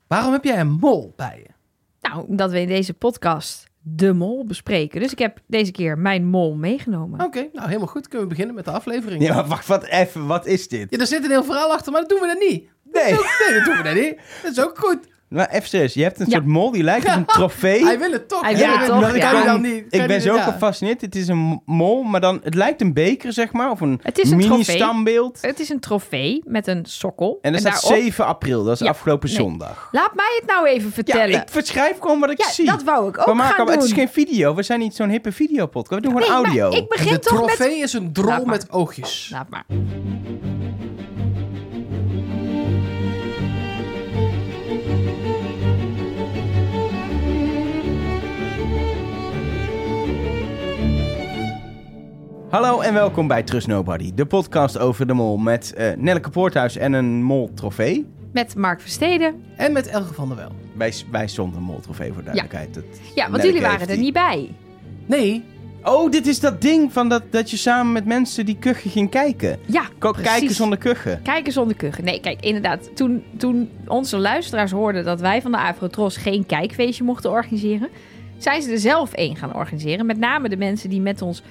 Waarom heb jij een mol bij je? Nou, omdat we in deze podcast de mol bespreken. Dus ik heb deze keer mijn mol meegenomen. Oké, nou helemaal goed. Kunnen we beginnen met de aflevering? Ja, maar wacht, wat is dit? Ja, er zit een heel verhaal achter, maar dat doen we dan niet. Nee. Dat doen we dan niet. Dat is ook goed. Maar even serieus, je hebt een soort mol die lijkt op een trofee. Hij wil het toch. Hij wil het toch, dat ja. kan hij dan niet. Ik ben zo gefascineerd. Het is een mol, maar dan het lijkt een beker, zeg maar. Of een Het is een mini-standbeeld. Het is een trofee met een sokkel. En er staat daarop- 7 april, dat is Ja, afgelopen nee. zondag. Laat mij het nou even Ja, vertellen. ik verschrijf gewoon wat ik zie. dat wou ik ook We maken gaan doen. Het is geen video, we zijn niet zo'n hippe videopodcast. We doen gewoon Nee, audio. maar ik begin De toch met... trofee is een drol Laat maar. met oogjes. Laat maar. Hallo en welkom bij Trust Nobody, de podcast over de mol met Nelleke Poorthuis en een mol-trofee. Met Mark Versteden. En met Elge van der Wel. Wij stonden een mol-trofee voor duidelijkheid. Dat- Ja, want Nelleke jullie waren heeft er die. niet bij. Nee, Oh, dit is dat ding van dat je samen met mensen die kuchen ging kijken. Ja, Kijken precies. zonder kuchen. Kijken zonder kuchen. Nee, kijk, inderdaad. Toen onze luisteraars hoorden dat wij van de Afrotros geen kijkfeestje mochten organiseren, zijn ze er zelf één gaan organiseren. Met name de mensen die met ons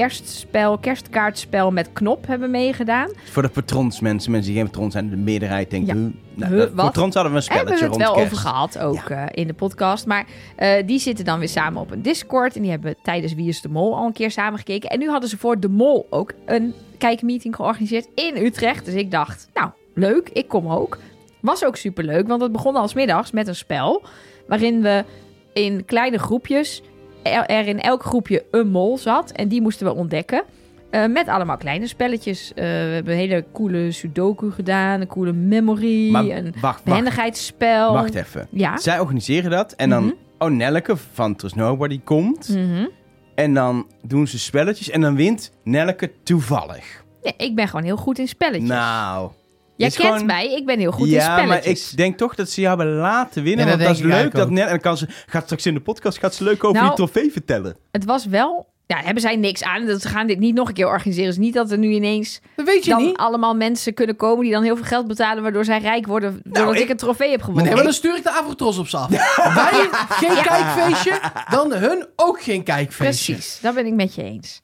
kerstkaartspel met knop hebben meegedaan. Voor de patronsmensen, mensen die geen patrons zijn, de meerderheid denkt... Ja. Nou, Wat? patrons hadden we een Hebben we spelletje het rond wel kerst. over gehad, ook in de podcast. Maar die zitten dan weer samen op een Discord. En die hebben tijdens Wie is de Mol al een keer samen gekeken. En nu hadden ze voor de Mol ook een kijkmeeting georganiseerd in Utrecht. Dus ik dacht, nou, leuk, ik kom ook. Was ook superleuk, want het begon al 's middags met een spel. Waarin we in kleine groepjes, er in elk groepje een mol zat. En die moesten we ontdekken. Met allemaal kleine spelletjes. We hebben een hele coole sudoku gedaan. Een coole memory. Maar een wacht behendigheidsspel. Wacht even. Ja. Zij organiseren dat en dan... Mhm. Oh, Nelleke van Trust Nobody komt. Mhm. En dan doen ze spelletjes en dan wint Nelleke toevallig. Nee, ik ben gewoon heel goed in spelletjes. Nou... Jij is kent gewoon- mij, ik ben heel goed in Ja, maar spelletjes. ik denk toch dat ze jou hebben laten winnen. Ja, want dat dat is denk ik leuk. Dat eigenlijk en dan gaat straks in de podcast gaat ze leuk over Nou, die trofee vertellen. Het was wel... Ja, hebben zij niks aan. Ze gaan dit niet nog een keer organiseren. Dus niet dat er nu ineens dat weet je dan niet. allemaal mensen kunnen komen die dan heel veel geld betalen, waardoor zij rijk worden, doordat ik een trofee heb Maar gewonnen. nee, maar dan stuur ik de Afrotros op ze af. Wij geen kijkfeestje, dan hun ook geen kijkfeestje. Precies, dat ben ik met je eens.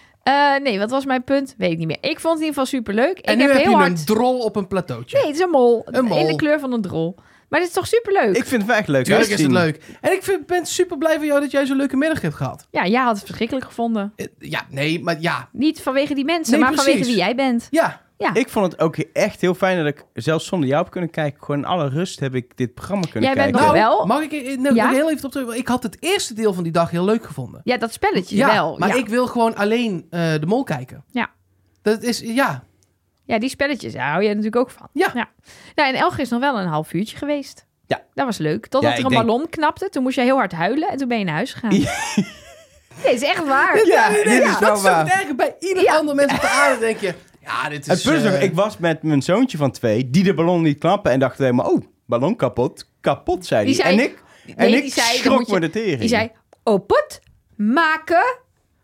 Nee, wat was mijn punt? Weet ik niet meer. Ik vond het in ieder geval superleuk. En ik nu heb heb heel je hard... een drol op een plateautje. Nee, het is een mol. Een mol. In de kleur van een drol. Maar dit is toch superleuk? Ik vind het wel echt leuk Tuurlijk is het uitzien. leuk. En ik ben super blij van jou dat jij zo'n leuke middag hebt gehad. Ja, jij had het verschrikkelijk gevonden. Ja, nee, maar ja. Niet vanwege die mensen, Nee, maar precies. vanwege wie jij bent. Ja, Ja. Ik vond het ook echt heel fijn dat ik zelfs zonder jou heb kunnen kijken. Gewoon in alle rust heb ik dit programma kunnen Jij bent kijken. nog nou, wel? mag ik Ja? nog heel even op terug? Ik had het eerste deel van die dag heel leuk gevonden. Ja, dat spelletje Ja, wel. maar ja. ik wil gewoon alleen de mol kijken. Ja. Dat is, ja. Ja, die spelletjes, daar hou jij natuurlijk ook van. Ja. Nou, en Elger is nog wel een half uurtje geweest. Ja. Dat was leuk. Totdat Ja, er ik een denk- ballon knapte. Toen moest jij heel hard huilen en toen ben je naar huis gegaan. Ja. Nee, is echt waar. Ja, dit is wel dat is ook waar. het erge. Bij ieder Ja. ander mens op de aarde denk je... Ja, dit is... Het punt is nog, ik was met mijn zoontje van 2, die de ballon niet klappen en dacht helemaal, oh, ballon kapot, zei Die hij. zei- En ik Nee, die zei, dan schrok moet je- me de tering. Die zei, opet, maken.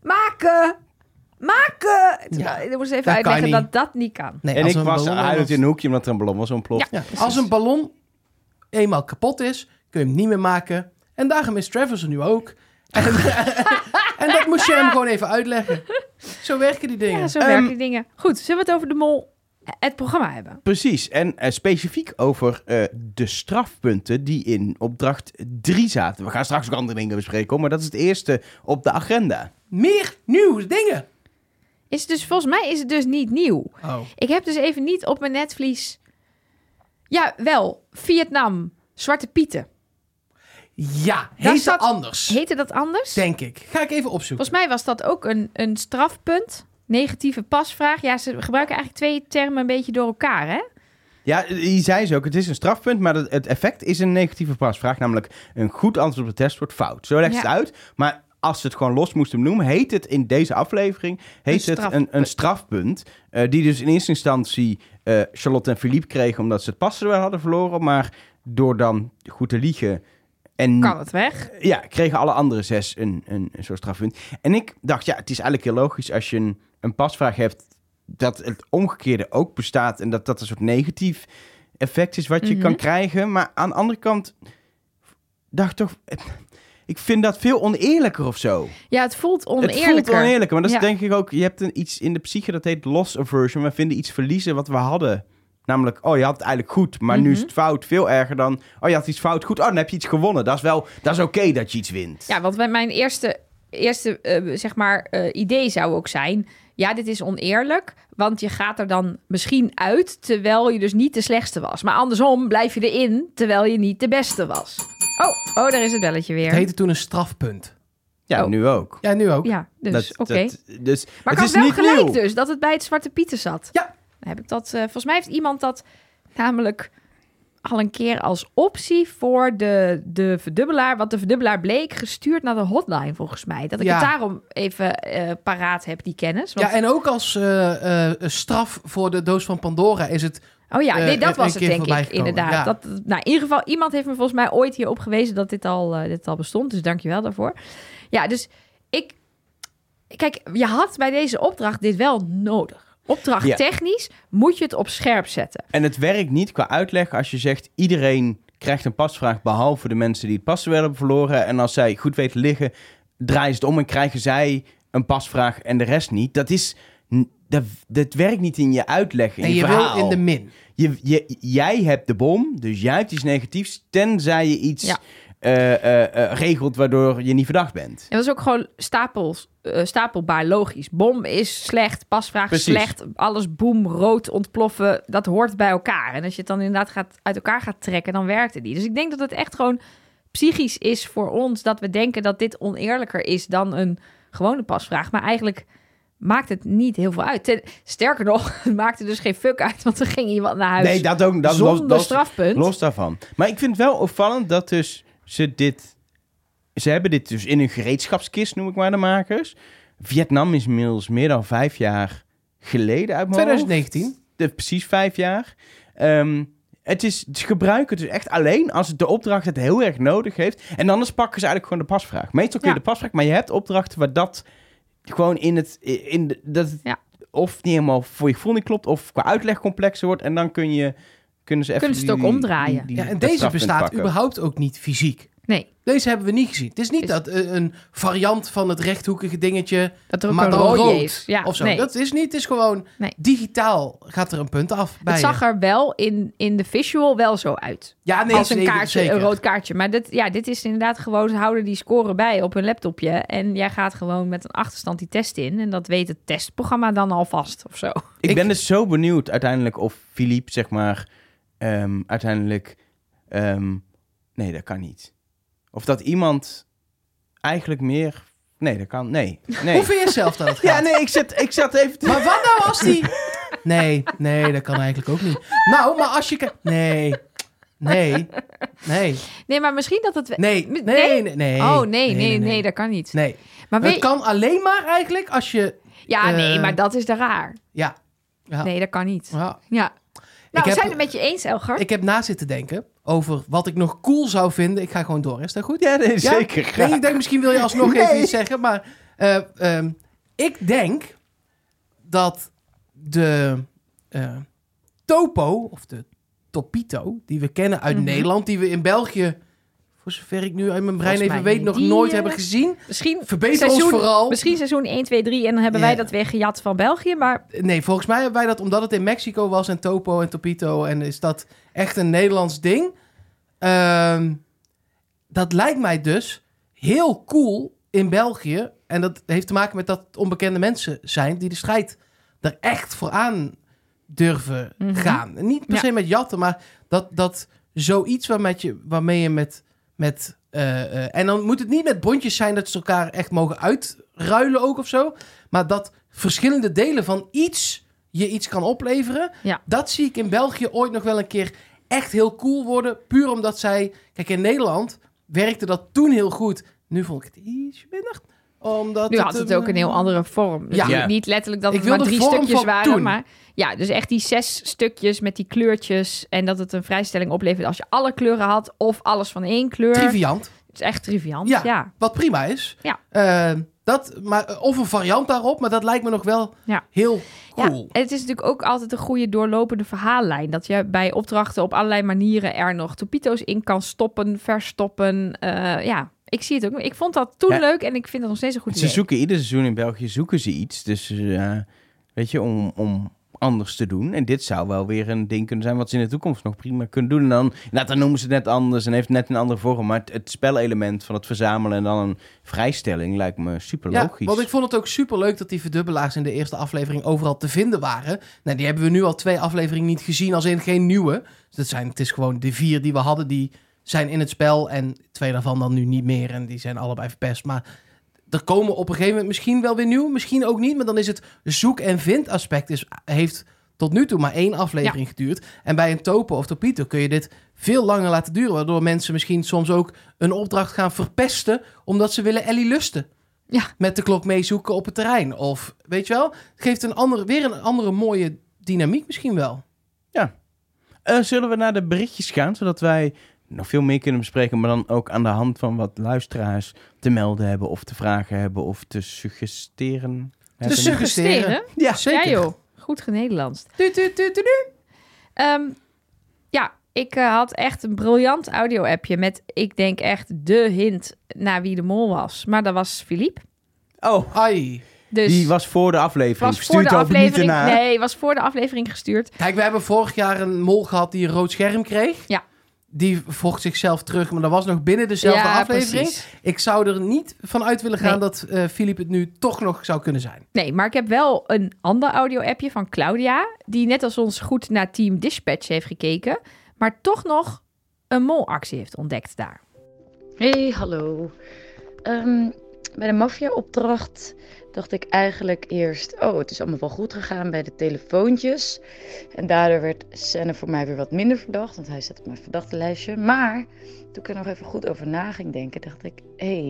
Ja, Ik moest even dat kan uitleggen niet. dat dat niet kan. Nee, En als ik een was ballon huilend was- in een hoekje omdat er een ballon was ontploft. Ja. Ja, als een ballon eenmaal kapot is, kun je hem niet meer maken. En daarom is Travis er nu ook. En dat moest je hem gewoon even uitleggen. Zo werken die dingen. Ja, zo werken die dingen. Goed, zullen we het over de mol, het programma hebben? Precies, en specifiek over de strafpunten die in opdracht 3 zaten. We gaan straks ook andere dingen bespreken, hoor, maar dat is het eerste op de agenda. Meer nieuwe dingen. Volgens mij is het dus niet nieuw. Oh. Ik heb dus even niet op mijn netvlies... Ja, wel. Vietnam. Zwarte Pieten. Ja, Daar heet staat- het anders. Heette dat anders? Denk ik. Ga ik even opzoeken. Volgens mij was dat ook een strafpunt. Negatieve pasvraag. Ja, ze gebruiken eigenlijk 2 termen een beetje door elkaar, hè? Ja, die zei ze ook, het is een strafpunt, maar het effect is een negatieve pasvraag. Namelijk, een goed antwoord op de test wordt fout. Zo legt ze Ja. het uit, maar als ze het gewoon los moesten noemen, heet het in deze aflevering een strafpunt. strafpunt. Die dus in eerste instantie Charlotte en Philippe kregen omdat ze het pasduel hadden verloren. Maar door dan goed te liegen en Kan het weg? ja, kregen alle andere 6 een soort strafpunt. En ik dacht, ja, het is eigenlijk heel logisch als je een pasvraag hebt, dat het omgekeerde ook bestaat en dat een soort negatief effect is wat je kan krijgen. Maar aan de andere kant dacht ik toch... Ik vind dat veel oneerlijker of zo. Ja, het voelt oneerlijker. Het voelt oneerlijker, maar dat is denk ik ook... Je hebt iets in de psyche, dat heet loss aversion. We vinden iets verliezen wat we hadden. Namelijk, je had het eigenlijk goed, maar nu is het fout. Veel erger dan, je had iets fout, goed. Dan heb je iets gewonnen. Dat is oké dat je iets wint. Ja, want mijn eerste idee zou ook zijn... Ja, dit is oneerlijk, want je gaat er dan misschien uit... terwijl je dus niet de slechtste was. Maar andersom blijf je erin, terwijl je niet de beste was. Oh, daar is het belletje weer. Het heette toen een strafpunt. Ja, nu ook. Ja, nu ook. Ja, dus oké. Dus, maar ik het had wel niet gelijk nieuw. dus, dat het bij het Zwarte Pieten zat. Ja. Dan heb ik dat... volgens mij heeft iemand dat namelijk al een keer als optie voor de verdubbelaar... wat de verdubbelaar bleek, gestuurd naar de hotline volgens mij. Dat ik het daarom even paraat heb, die kennis. Want... Ja, en ook als straf voor de doos van Pandora is het... Oh ja, nee, dat was het denk ik, gekomen. inderdaad. Ja. In ieder geval, iemand heeft me volgens mij ooit hierop gewezen dat dit al bestond. Dus dank je wel daarvoor. Ja, dus kijk, je had bij deze opdracht dit wel nodig. Opdracht technisch moet je het op scherp zetten. En het werkt niet qua uitleg als je zegt... iedereen krijgt een pasvraag behalve de mensen die het paswoord hebben verloren. En als zij goed weten liggen, draaien ze het om en krijgen zij een pasvraag en de rest niet. Dat werkt niet in je uitleg, in en je je verhaal. wil in de min. Jij hebt de bom, dus jij hebt iets negatiefs... tenzij je iets regelt waardoor je niet verdacht bent. En dat is ook gewoon stapelbaar logisch. Bom is slecht, pasvraag slecht, alles boem, rood, ontploffen. Dat hoort bij elkaar. En als je het dan inderdaad uit elkaar gaat trekken, dan werkt het niet. Dus ik denk dat het echt gewoon psychisch is voor ons... dat we denken dat dit oneerlijker is dan een gewone pasvraag. Maar eigenlijk... maakt het niet heel veel uit. Sterker nog, het maakte dus geen fuck uit... want er ging iemand naar huis zonder strafpunt. Los daarvan. Maar ik vind het wel opvallend dat dus ze hebben dit dus in hun gereedschapskist, noem ik maar de makers. Vietnam is inmiddels meer dan 5 jaar geleden uit mijn 2019. Precies 5 jaar. Ze gebruiken het dus echt alleen als de opdracht het heel erg nodig heeft. En anders pakken ze eigenlijk gewoon de pasvraag. Meestal kun je de pasvraag, maar je hebt opdrachten waar dat... gewoon of niet helemaal voor je gevoel niet klopt... of qua uitleg complexer wordt... en dan kunnen ze het ook omdraaien. En deze bestaat pakken. Überhaupt ook niet fysiek. Nee. Deze hebben we niet gezien. Het is niet dat een variant van het rechthoekige dingetje... dat er ook maar een dan rood rood is. of zo. Nee. Dat is niet. Het is gewoon digitaal gaat er een punt af bij het zag er wel in de visual wel zo uit. Ja, nee, als een kaartje, zeker. een rood kaartje. Maar dit is inderdaad gewoon... ze houden die score bij op hun laptopje... en jij gaat gewoon met een achterstand die test in... en dat weet het testprogramma dan alvast of zo. Ik ben dus zo benieuwd uiteindelijk of Philippe, zeg maar... uiteindelijk... nee, dat kan niet. Of dat iemand eigenlijk meer... Nee, dat kan... Nee. Hoe vind je zelf dat het gaat? Ja, nee, ik zat even... Maar wat nou als die... Nee, dat kan eigenlijk ook niet. Nou, maar als je... Nee, maar misschien dat het... Nee. Oh, nee, dat kan niet. Nee. Maar het kan alleen maar eigenlijk als je... Ja, nee, maar dat is te raar. Ja. Nee, dat kan niet. Ja. Nou, we zijn het met je eens, Elger. Ik heb na zitten denken over wat ik nog cool zou vinden. Ik ga gewoon door, is dat goed? Ja, nee, zeker. Graag. Nee, ik denk, misschien wil je alsnog even iets zeggen. Maar ik denk dat de topo, of de topito, die we kennen uit Nederland... die we in België, voor zover ik nu uit mijn brein even weet... nog nooit hebben gezien. Misschien verbeter ons vooral. Misschien seizoen 1, 2, 3 en dan hebben wij dat weer gejat van België, maar... Nee, volgens mij hebben wij dat omdat het in Mexico was en topo en topito... en is dat echt een Nederlands ding. Dat lijkt mij dus heel cool in België. En dat heeft te maken met dat het onbekende mensen zijn... die de strijd er echt voor aan durven gaan. En niet per se met jatten, maar dat zoiets waarmee je met en dan moet het niet met bondjes zijn dat ze elkaar echt mogen uitruilen ook of zo. Maar dat verschillende delen van iets je iets kan opleveren. Ja. Dat zie ik in België ooit nog wel een keer echt heel cool worden. Puur omdat zij... Kijk, in Nederland werkte dat toen heel goed. Nu vond ik het iets minder. Omdat nu had het ook een heel andere vorm. Dus niet letterlijk dat het maar 3 stukjes waren. Toen. Maar ja, dus echt die 6 stukjes met die kleurtjes. En dat het een vrijstelling oplevert als je alle kleuren had. Of alles van 1 kleur. Triviant. Het is echt triviant, Ja. ja. Wat prima is. Ja. Of een variant daarop, maar dat lijkt me nog wel heel cool. Ja, en het is natuurlijk ook altijd een goede doorlopende verhaallijn. Dat je bij opdrachten op allerlei manieren er nog topito's in kan stoppen, verstoppen. Ik zie het ook. Ik vond dat toen leuk en ik vind dat nog steeds een goed idee. Ze zoeken ieder seizoen in België iets. Dus weet je, om anders te doen. En dit zou wel weer een ding kunnen zijn wat ze in de toekomst nog prima kunnen doen. En dan noemen ze het net anders en heeft net een andere vorm. Maar het spelelement van het verzamelen en dan een vrijstelling lijkt me super logisch. Ja, want ik vond het ook super leuk dat die verdubbelaars in de eerste aflevering overal te vinden waren. Nou, die hebben we nu al 2 afleveringen niet gezien, als in geen nieuwe. Dus het is gewoon de 4 die we hadden, die zijn in het spel. En 2 daarvan dan nu niet meer. En die zijn allebei verpest. Maar er komen op een gegeven moment misschien wel weer nieuw, misschien ook niet. Maar dan is het zoek- en vind-aspect heeft tot nu toe maar 1 aflevering geduurd. En bij een Topo of Topito kun je dit veel langer laten duren. Waardoor mensen misschien soms ook een opdracht gaan verpesten, omdat ze willen Ellie lusten. Ja. Met de klok meezoeken op het terrein. Of, weet je wel, het geeft weer een andere mooie dynamiek misschien wel. Ja. Zullen we naar de berichtjes gaan, zodat wij nog veel meer kunnen bespreken, maar dan ook aan de hand van wat luisteraars te melden hebben of te vragen hebben of te suggesteren. Suggesteren? Ja, zeker. Ja joh, goed genederlandst. Ik had echt een briljant audio-appje met, ik denk echt, de hint naar wie de mol was. Maar dat was Philippe. Oh, Ai. Dus die was voor de aflevering gestuurd. Was voor de aflevering gestuurd. Kijk, we hebben vorig jaar een mol gehad die een rood scherm kreeg. Ja. Die vocht zichzelf terug, maar dat was nog binnen dezelfde aflevering. Precies. Ik zou er niet van uit willen gaan dat Philippe het nu toch nog zou kunnen zijn. Nee, maar ik heb wel een ander audio-appje van Claudia, die net als ons goed naar Team Dispatch heeft gekeken, maar toch nog een molactie heeft ontdekt daar. Hey, hallo. Bij de maffia-opdracht dacht ik eigenlijk eerst, het is allemaal wel goed gegaan bij de telefoontjes. En daardoor werd Senne voor mij weer wat minder verdacht, want hij zat op mijn verdachte lijstje. Maar toen ik er nog even goed over na ging denken, dacht ik,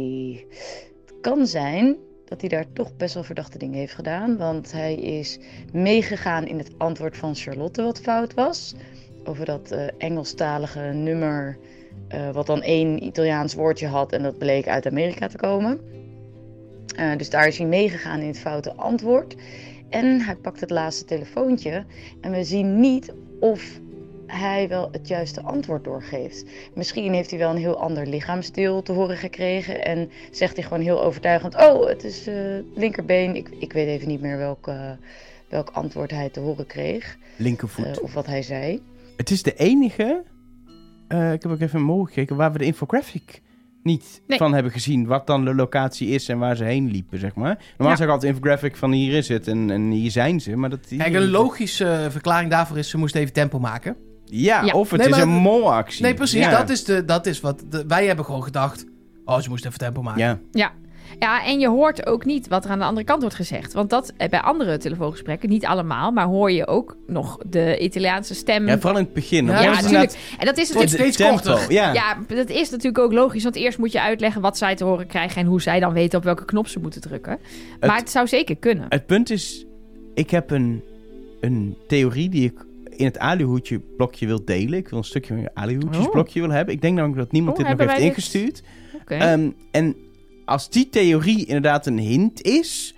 het kan zijn dat hij daar toch best wel verdachte dingen heeft gedaan. Want hij is meegegaan in het antwoord van Charlotte wat fout was. Over dat Engelstalige nummer, wat dan 1 Italiaans woordje had en dat bleek uit Amerika te komen. Dus daar is hij meegegaan in het foute antwoord. En hij pakt het laatste telefoontje. En we zien niet of hij wel het juiste antwoord doorgeeft. Misschien heeft hij wel een heel ander lichaamsdeel te horen gekregen. En zegt hij gewoon heel overtuigend, het is linkerbeen. Ik weet even niet meer welk antwoord hij te horen kreeg. Linkervoet. Of wat hij zei. Het is de enige, ik heb ook even omhoog gekeken, waar we de infographic niet van hebben gezien. Wat dan de locatie is en waar ze heen liepen, zeg maar. Normaal zeg ik altijd infographic van hier is het en hier zijn ze. Maar Kijk, een logische verklaring daarvoor is, ze moesten even tempo maken. Ja, of het is een molactie. Nee, precies. Ja. Dat is wat wij hebben gewoon gedacht. Ze moesten even tempo maken. Ja, en je hoort ook niet wat er aan de andere kant wordt gezegd. Want dat bij andere telefoongesprekken, niet allemaal, maar hoor je ook nog de Italiaanse stem. Ja, vooral in het begin. Ja, natuurlijk. En dat is natuurlijk steeds korter. Ja, dat is natuurlijk ook logisch. Want eerst moet je uitleggen wat zij te horen krijgen en hoe zij dan weten op welke knop ze moeten drukken. Maar het zou zeker kunnen. Het punt is, ik heb een theorie die ik in het alihoedje blokje wil delen. Ik wil een stukje van je alihoedjes blokje willen hebben. Ik denk namelijk dat niemand dit nog heeft ingestuurd. Okay. En als die theorie inderdaad een hint is,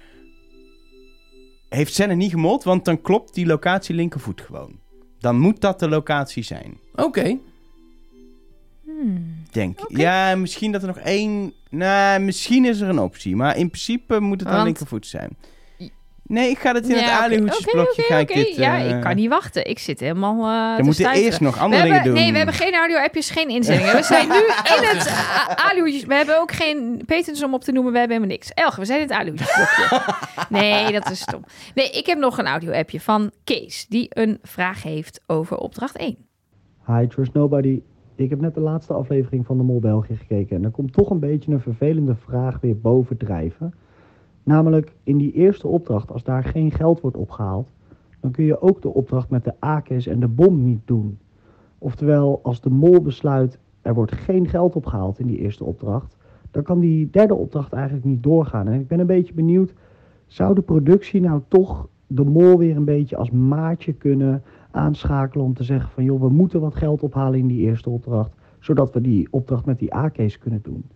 heeft Senne niet gemold, want dan klopt die locatie linkervoet gewoon. Dan moet dat de locatie zijn. Oké. Denk ik. Ja, misschien dat er nog 1... Nou, misschien is er een optie. Maar in principe moet het dan linkervoet zijn. Nee, ik ga het in het alihoedjesblokje. Ik kan niet wachten. Ik zit helemaal we moeten eerst nog andere dingen doen. Nee, we hebben geen audio-appjes, geen inzendingen. We zijn nu in het alihoedjes. We hebben ook geen patents om op te noemen. We hebben helemaal niks. Elge, we zijn in het alihoedjesblokje. Nee, dat is stom. Nee, ik heb nog een audio-appje van Kees, die een vraag heeft over opdracht 1. Hi, Trust Nobody. Ik heb net de laatste aflevering van de Mol België gekeken. En er komt toch een beetje een vervelende vraag weer bovendrijven. Namelijk, in die eerste opdracht, als daar geen geld wordt opgehaald, dan kun je ook de opdracht met de AK's en de bom niet doen. Oftewel, als de mol besluit, er wordt geen geld opgehaald in die eerste opdracht, dan kan die derde opdracht eigenlijk niet doorgaan. En ik ben een beetje benieuwd, zou de productie nou toch de mol weer een beetje als maatje kunnen aanschakelen om te zeggen van, joh, we moeten wat geld ophalen in die eerste opdracht, zodat we die opdracht met die A-case kunnen doen.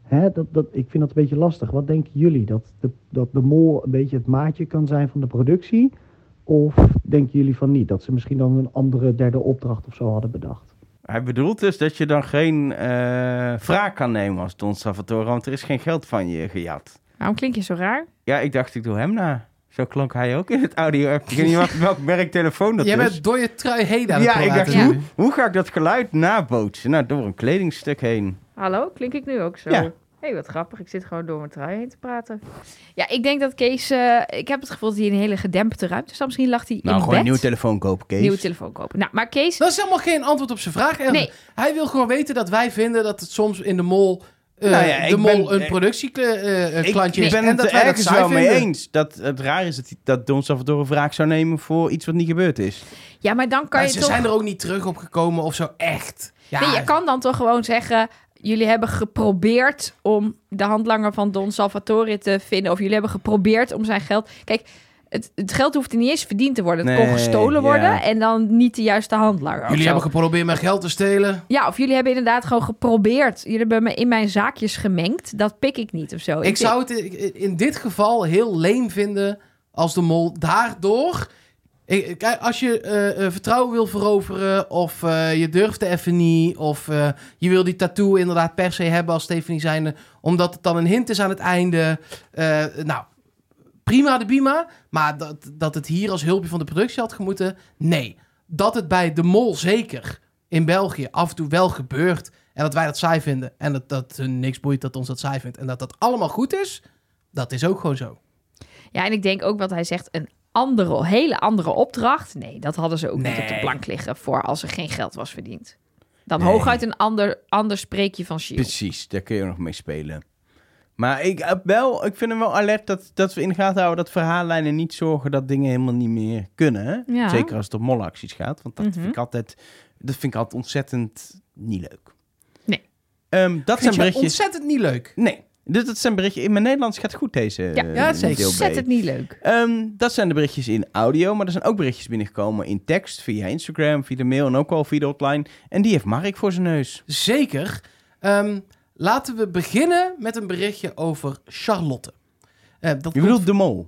Ik vind dat een beetje lastig. Wat denken jullie? Dat de mol een beetje het maatje kan zijn van de productie? Of denken jullie van niet? Dat ze misschien dan een andere derde opdracht of zo hadden bedacht? Hij bedoelt dus dat je dan geen wraak kan nemen als Don Salvatore, want er is geen geld van je gejat. Waarom klink je zo raar? Ja, ik dacht, ik doe hem na. Zo klonk hij ook in het audio-app. Ik weet niet welk merk telefoon dat Jij is. bent door je trui heen aan het Ja, ik dacht, praten. hoe ga ik dat geluid nabootsen? Nou, door een kledingstuk heen. Hallo, klink ik nu ook zo? Ja. Hé, wat grappig. Ik zit gewoon door mijn trui heen te praten. Ja, ik denk dat Kees... ik heb het gevoel dat hij in een hele gedempte ruimte staat. Misschien lag hij in Nou, gewoon bed. een nieuwe telefoon kopen, Kees. Nieuwe telefoon kopen. Nou, maar Kees... Dat is helemaal geen antwoord op zijn vraag. Nee. Hij wil gewoon weten dat wij vinden dat het soms in de mol... een productieklantje Ik is. ben En het dat er wij dat ergens saai wel mee vinden. eens. Dat het raar is dat Don Salvatore wraak zou nemen voor iets wat niet gebeurd is. Ja, maar dan kan Maar je ze toch... zijn er ook niet terug op gekomen of zo, echt. Ja, Nee, je kan dan toch gewoon zeggen... Jullie hebben geprobeerd om de handlanger van Don Salvatore te vinden. Of jullie hebben geprobeerd om zijn geld... Kijk, het geld hoeft er niet eens verdiend te worden. Het kon Nee, gestolen worden ja. en dan niet de juiste handlanger. of Jullie zo. hebben geprobeerd mijn geld te stelen. Ja, of jullie hebben inderdaad gewoon geprobeerd. Jullie hebben me in mijn zaakjes gemengd. Dat pik ik niet of zo. Ik zou het in dit geval heel leem vinden als de mol daardoor... Kijk, als je vertrouwen wil veroveren of je durft even niet... of je wil die tattoo inderdaad per se hebben als Stephanie zijnde... omdat het dan een hint is aan het einde... nou, prima de bima, maar dat het hier als hulpje van de productie had gemoeten... nee, dat het bij de mol zeker in België af en toe wel gebeurt... en dat wij dat saai vinden en dat hun niks boeit dat ons dat saai vindt... en dat dat allemaal goed is, dat is ook gewoon zo. Ja, en ik denk ook wat hij zegt... een hele andere opdracht. Nee, dat hadden ze ook niet op de plank liggen... voor als er geen geld was verdiend. Dan hooguit een ander spreekje van Shield. Precies, daar kun je nog mee spelen. Maar ik vind hem wel alert dat we in de gaten houden... dat verhaallijnen niet zorgen dat dingen helemaal niet meer kunnen. Hè? Ja. Zeker als het om molacties gaat. Want dat vind ik altijd ontzettend niet leuk. Nee. Dat Vind zijn je berichtjes... ontzettend niet leuk. Nee, dat zijn berichtjes... In mijn Nederlands gaat goed deze Ja, zeker. deel B. Ontzettend niet leuk. Dat zijn de berichtjes in audio, maar er zijn ook berichtjes binnengekomen in tekst, via Instagram, via de mail en ook wel via de hotline. En die heeft Mark voor zijn neus. Zeker. Laten we beginnen met een berichtje over Charlotte. Dat Je bedoelt de mol?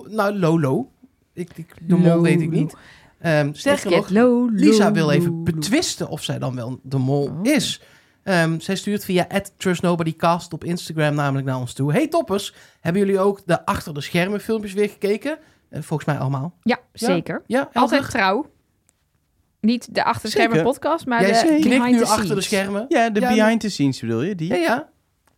Lolo. De mol weet ik niet. Sterker nog, Lisa wil even betwisten of zij dan wel de mol is. Zij stuurt via @TrustNobodyCast op Instagram namelijk naar ons toe. Hey toppers, hebben jullie ook de achter de schermen filmpjes weer gekeken? Volgens mij allemaal. Ja, zeker. Ja, Altijd trouw. Niet de achterschermen Zeker. podcast, maar Jij de knikt behind nu the achter de scenes. schermen. Ja, de Ja, behind the scenes bedoel je? Die? Ja.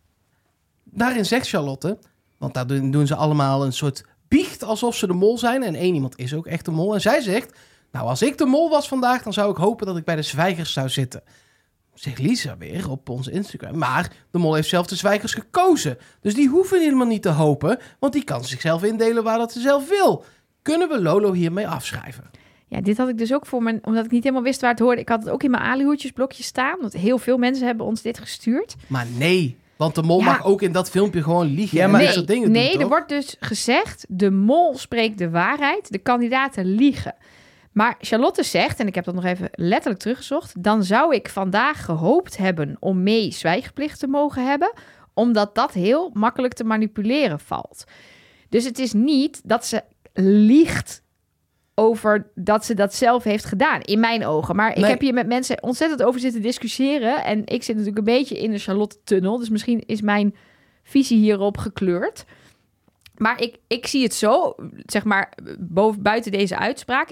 Daarin zegt Charlotte, want daar doen ze allemaal een soort biecht alsof ze de mol zijn. En één iemand is ook echt de mol. En zij zegt, nou als ik de mol was vandaag, dan zou ik hopen dat ik bij de zwijgers zou zitten. Zegt Lisa weer op onze Instagram. Maar de mol heeft zelf de zwijgers gekozen. Dus die hoeven helemaal niet te hopen, want die kan zichzelf indelen waar dat ze zelf wil. Kunnen we Lolo hiermee afschrijven? Ja, dit had ik dus ook voor omdat ik niet helemaal wist waar het hoorde. Ik had het ook in mijn alihoedjesblokje staan. Want heel veel mensen hebben ons dit gestuurd. Maar nee, want de mol Ja. mag ook in dat filmpje gewoon liegen. Ja, en maar- dit soort dingen doen, er toch? wordt dus gezegd, de mol spreekt de waarheid, de kandidaten liegen. Maar Charlotte zegt, en ik heb dat nog even letterlijk teruggezocht, dan zou ik vandaag gehoopt hebben om mee zwijgplicht te mogen hebben, omdat dat heel makkelijk te manipuleren valt. Dus het is niet dat ze liegt over dat ze dat zelf heeft gedaan, in mijn ogen. Maar ik Nee. heb hier met mensen ontzettend over zitten discussiëren en ik zit natuurlijk een beetje in de Charlotte-tunnel, dus misschien is mijn visie hierop gekleurd. Maar ik zie het zo, zeg maar, buiten deze uitspraak.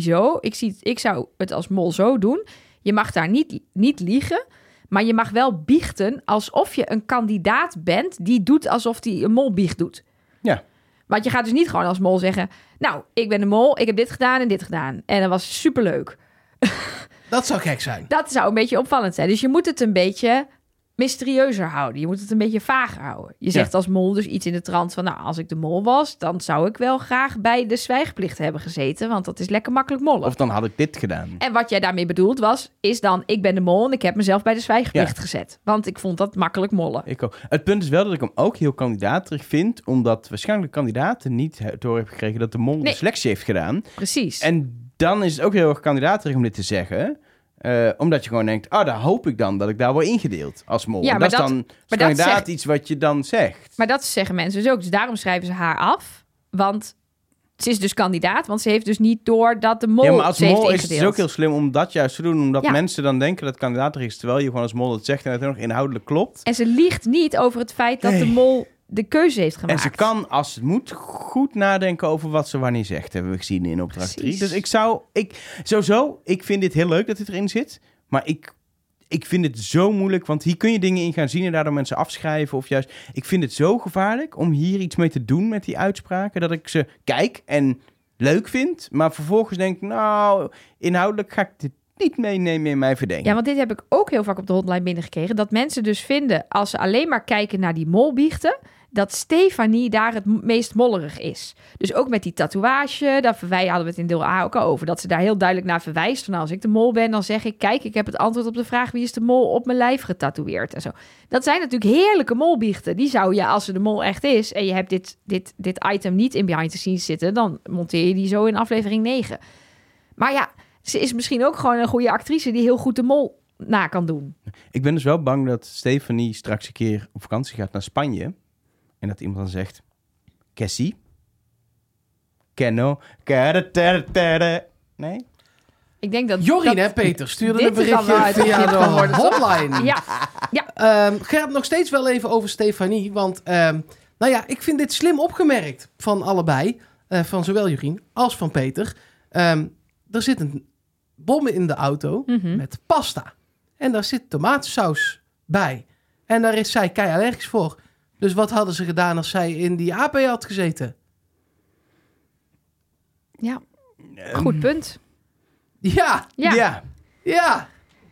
Ik zou het als mol zo doen. Je mag daar niet liegen, maar je mag wel biechten alsof je een kandidaat bent die doet alsof hij een molbiecht doet. Ja. Want je gaat dus niet gewoon als mol zeggen, nou, ik ben de mol, ik heb dit gedaan en dit gedaan. En dat was superleuk. Dat zou gek zijn. Dat zou een beetje opvallend zijn. Dus je moet het een beetje mysterieuzer houden. Je moet het een beetje vager houden. Je zegt als mol dus iets in de trant van, nou, als ik de mol was, dan zou ik wel graag bij de zwijgplicht hebben gezeten, want dat is lekker makkelijk mollen. Of dan had ik dit gedaan. En wat jij daarmee bedoeld is dan, ik ben de mol en ik heb mezelf bij de zwijgplicht gezet. Want ik vond dat makkelijk mollen. Ik ook. Het punt is wel dat ik hem ook heel kandidaterig vind, omdat waarschijnlijk de kandidaten niet door hebben gekregen dat de mol de selectie heeft gedaan. Precies. En dan is het ook heel erg kandidaterig om dit te zeggen. Omdat je gewoon denkt, daar hoop ik dan dat ik daar word ingedeeld als mol. Ja, En maar dat is dan inderdaad iets wat je dan zegt. Maar dat zeggen mensen dus ook. Dus daarom schrijven ze haar af. Want ze is dus kandidaat. Want ze heeft dus niet door dat de mol Ja, maar als ze heeft mol is het ingedeeld. ook heel slim om dat juist te doen. Omdat Ja. mensen dan denken dat het kandidaat er is. Terwijl je gewoon als mol het zegt en het ook nog inhoudelijk klopt. En ze liegt niet over het feit dat de mol de keuze heeft gemaakt. En ze kan, als het moet, goed nadenken over wat ze wanneer zegt. Hebben we gezien in opdracht 3. Precies. Dus ik vind dit heel leuk dat dit erin zit. Maar ik vind het zo moeilijk, want hier kun je dingen in gaan zien en daardoor mensen afschrijven. Of juist, ik vind het zo gevaarlijk om hier iets mee te doen met die uitspraken. Dat ik ze kijk en leuk vind. Maar vervolgens denk ik, nou, inhoudelijk ga ik dit niet meenemen in mijn verdenking. Ja, want dit heb ik ook heel vaak op de hotline binnengekregen. Dat mensen dus vinden, als ze alleen maar kijken naar die molbiechten, dat Stefanie daar het meest mollerig is. Dus ook met die tatoeage, hadden we het in deel A ook al over, dat ze daar heel duidelijk naar verwijst. Van, als ik de mol ben, dan zeg ik, kijk, ik heb het antwoord op de vraag, wie is de mol, op mijn lijf getatoeëerd en zo. Dat zijn natuurlijk heerlijke molbiechten. Die zou je, als ze de mol echt is, en je hebt dit item niet in behind the scenes zitten, dan monteer je die zo in aflevering 9. Maar ja, ze is misschien ook gewoon een goede actrice die heel goed de mol na kan doen. Ik ben dus wel bang dat Stefanie straks een keer op vakantie gaat naar Spanje. En dat iemand dan zegt, Cassie? Kenno? Nee? Ik denk dat Jorien dat en Peter stuurden dit een er dan wel berichtje via uitgeknipt de kan worden, toch? hotline. Ja, Gerrit, nog steeds wel even over Stefanie. Want ik vind dit slim opgemerkt van allebei. Van zowel Jorien als van Peter. Er zit een bom in de auto met pasta. En daar zit tomatensaus bij. En daar is zij kei allergisch voor. Dus wat hadden ze gedaan als zij in die AP had gezeten? ja. Goed punt. Ja, Ja. Ja. ja.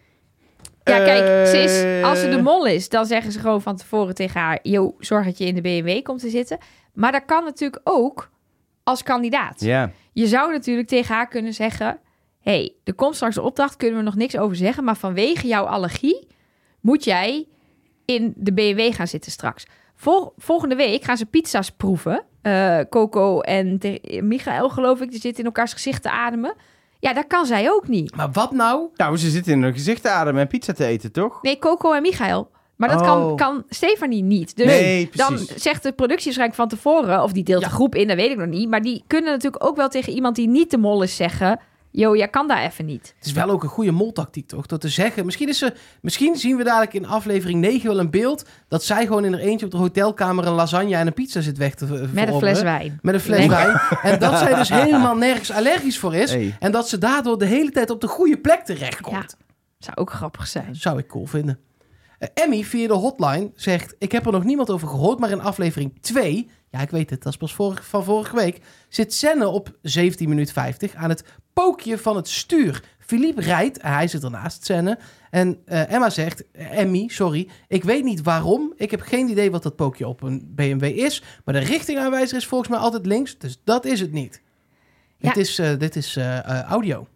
Ja, kijk, als ze de mol is, dan zeggen ze gewoon van tevoren tegen haar, yo, zorg dat je in de BMW komt te zitten. Maar dat kan natuurlijk ook als kandidaat. Ja. Je zou natuurlijk tegen haar kunnen zeggen, hey, er komt straks een opdracht, kunnen we nog niks over zeggen, maar vanwege jouw allergie moet jij in de BMW gaan zitten straks. Volgende week gaan ze pizza's proeven. Coco en Michael, geloof ik, die zitten in elkaars gezicht te ademen. Ja, dat kan zij ook niet. Maar wat nou? Nou, ze zitten in hun gezicht te ademen en pizza te eten, toch? Nee, Coco en Michael. Maar dat kan Stefanie niet. Dus Nee, dan precies. zegt de productie waarschijnlijk van tevoren, of die deelt de groep in, dat weet ik nog niet. Maar die kunnen natuurlijk ook wel tegen iemand die niet de mol is zeggen, yo, jij kan daar even niet. Het is wel ook een goede moltactiek, toch? Door te zeggen, misschien zien we dadelijk in aflevering 9 wel een beeld dat zij gewoon in haar eentje op de hotelkamer een lasagne en een pizza zit weg te Met een veroveren. fles wijn. Met een fles Nee. wijn. En dat zij dus helemaal nergens allergisch voor is. Hey. En dat ze daardoor de hele tijd op de goede plek terechtkomt. Zou ook grappig zijn. Zou ik cool vinden. Emmy via de hotline zegt, ik heb er nog niemand over gehoord, maar in aflevering 2, ja ik weet het, dat is pas van vorige week, zit Senne op 17 minuut 50 aan het pookje van het stuur. Philippe rijdt, hij zit ernaast, Senne. En Emma zegt, Emmy, sorry, ik weet niet waarom. Ik heb geen idee wat dat pookje op een BMW is. Maar de richtingaanwijzer is volgens mij altijd links, dus dat is het niet. Ja. Dit is audio.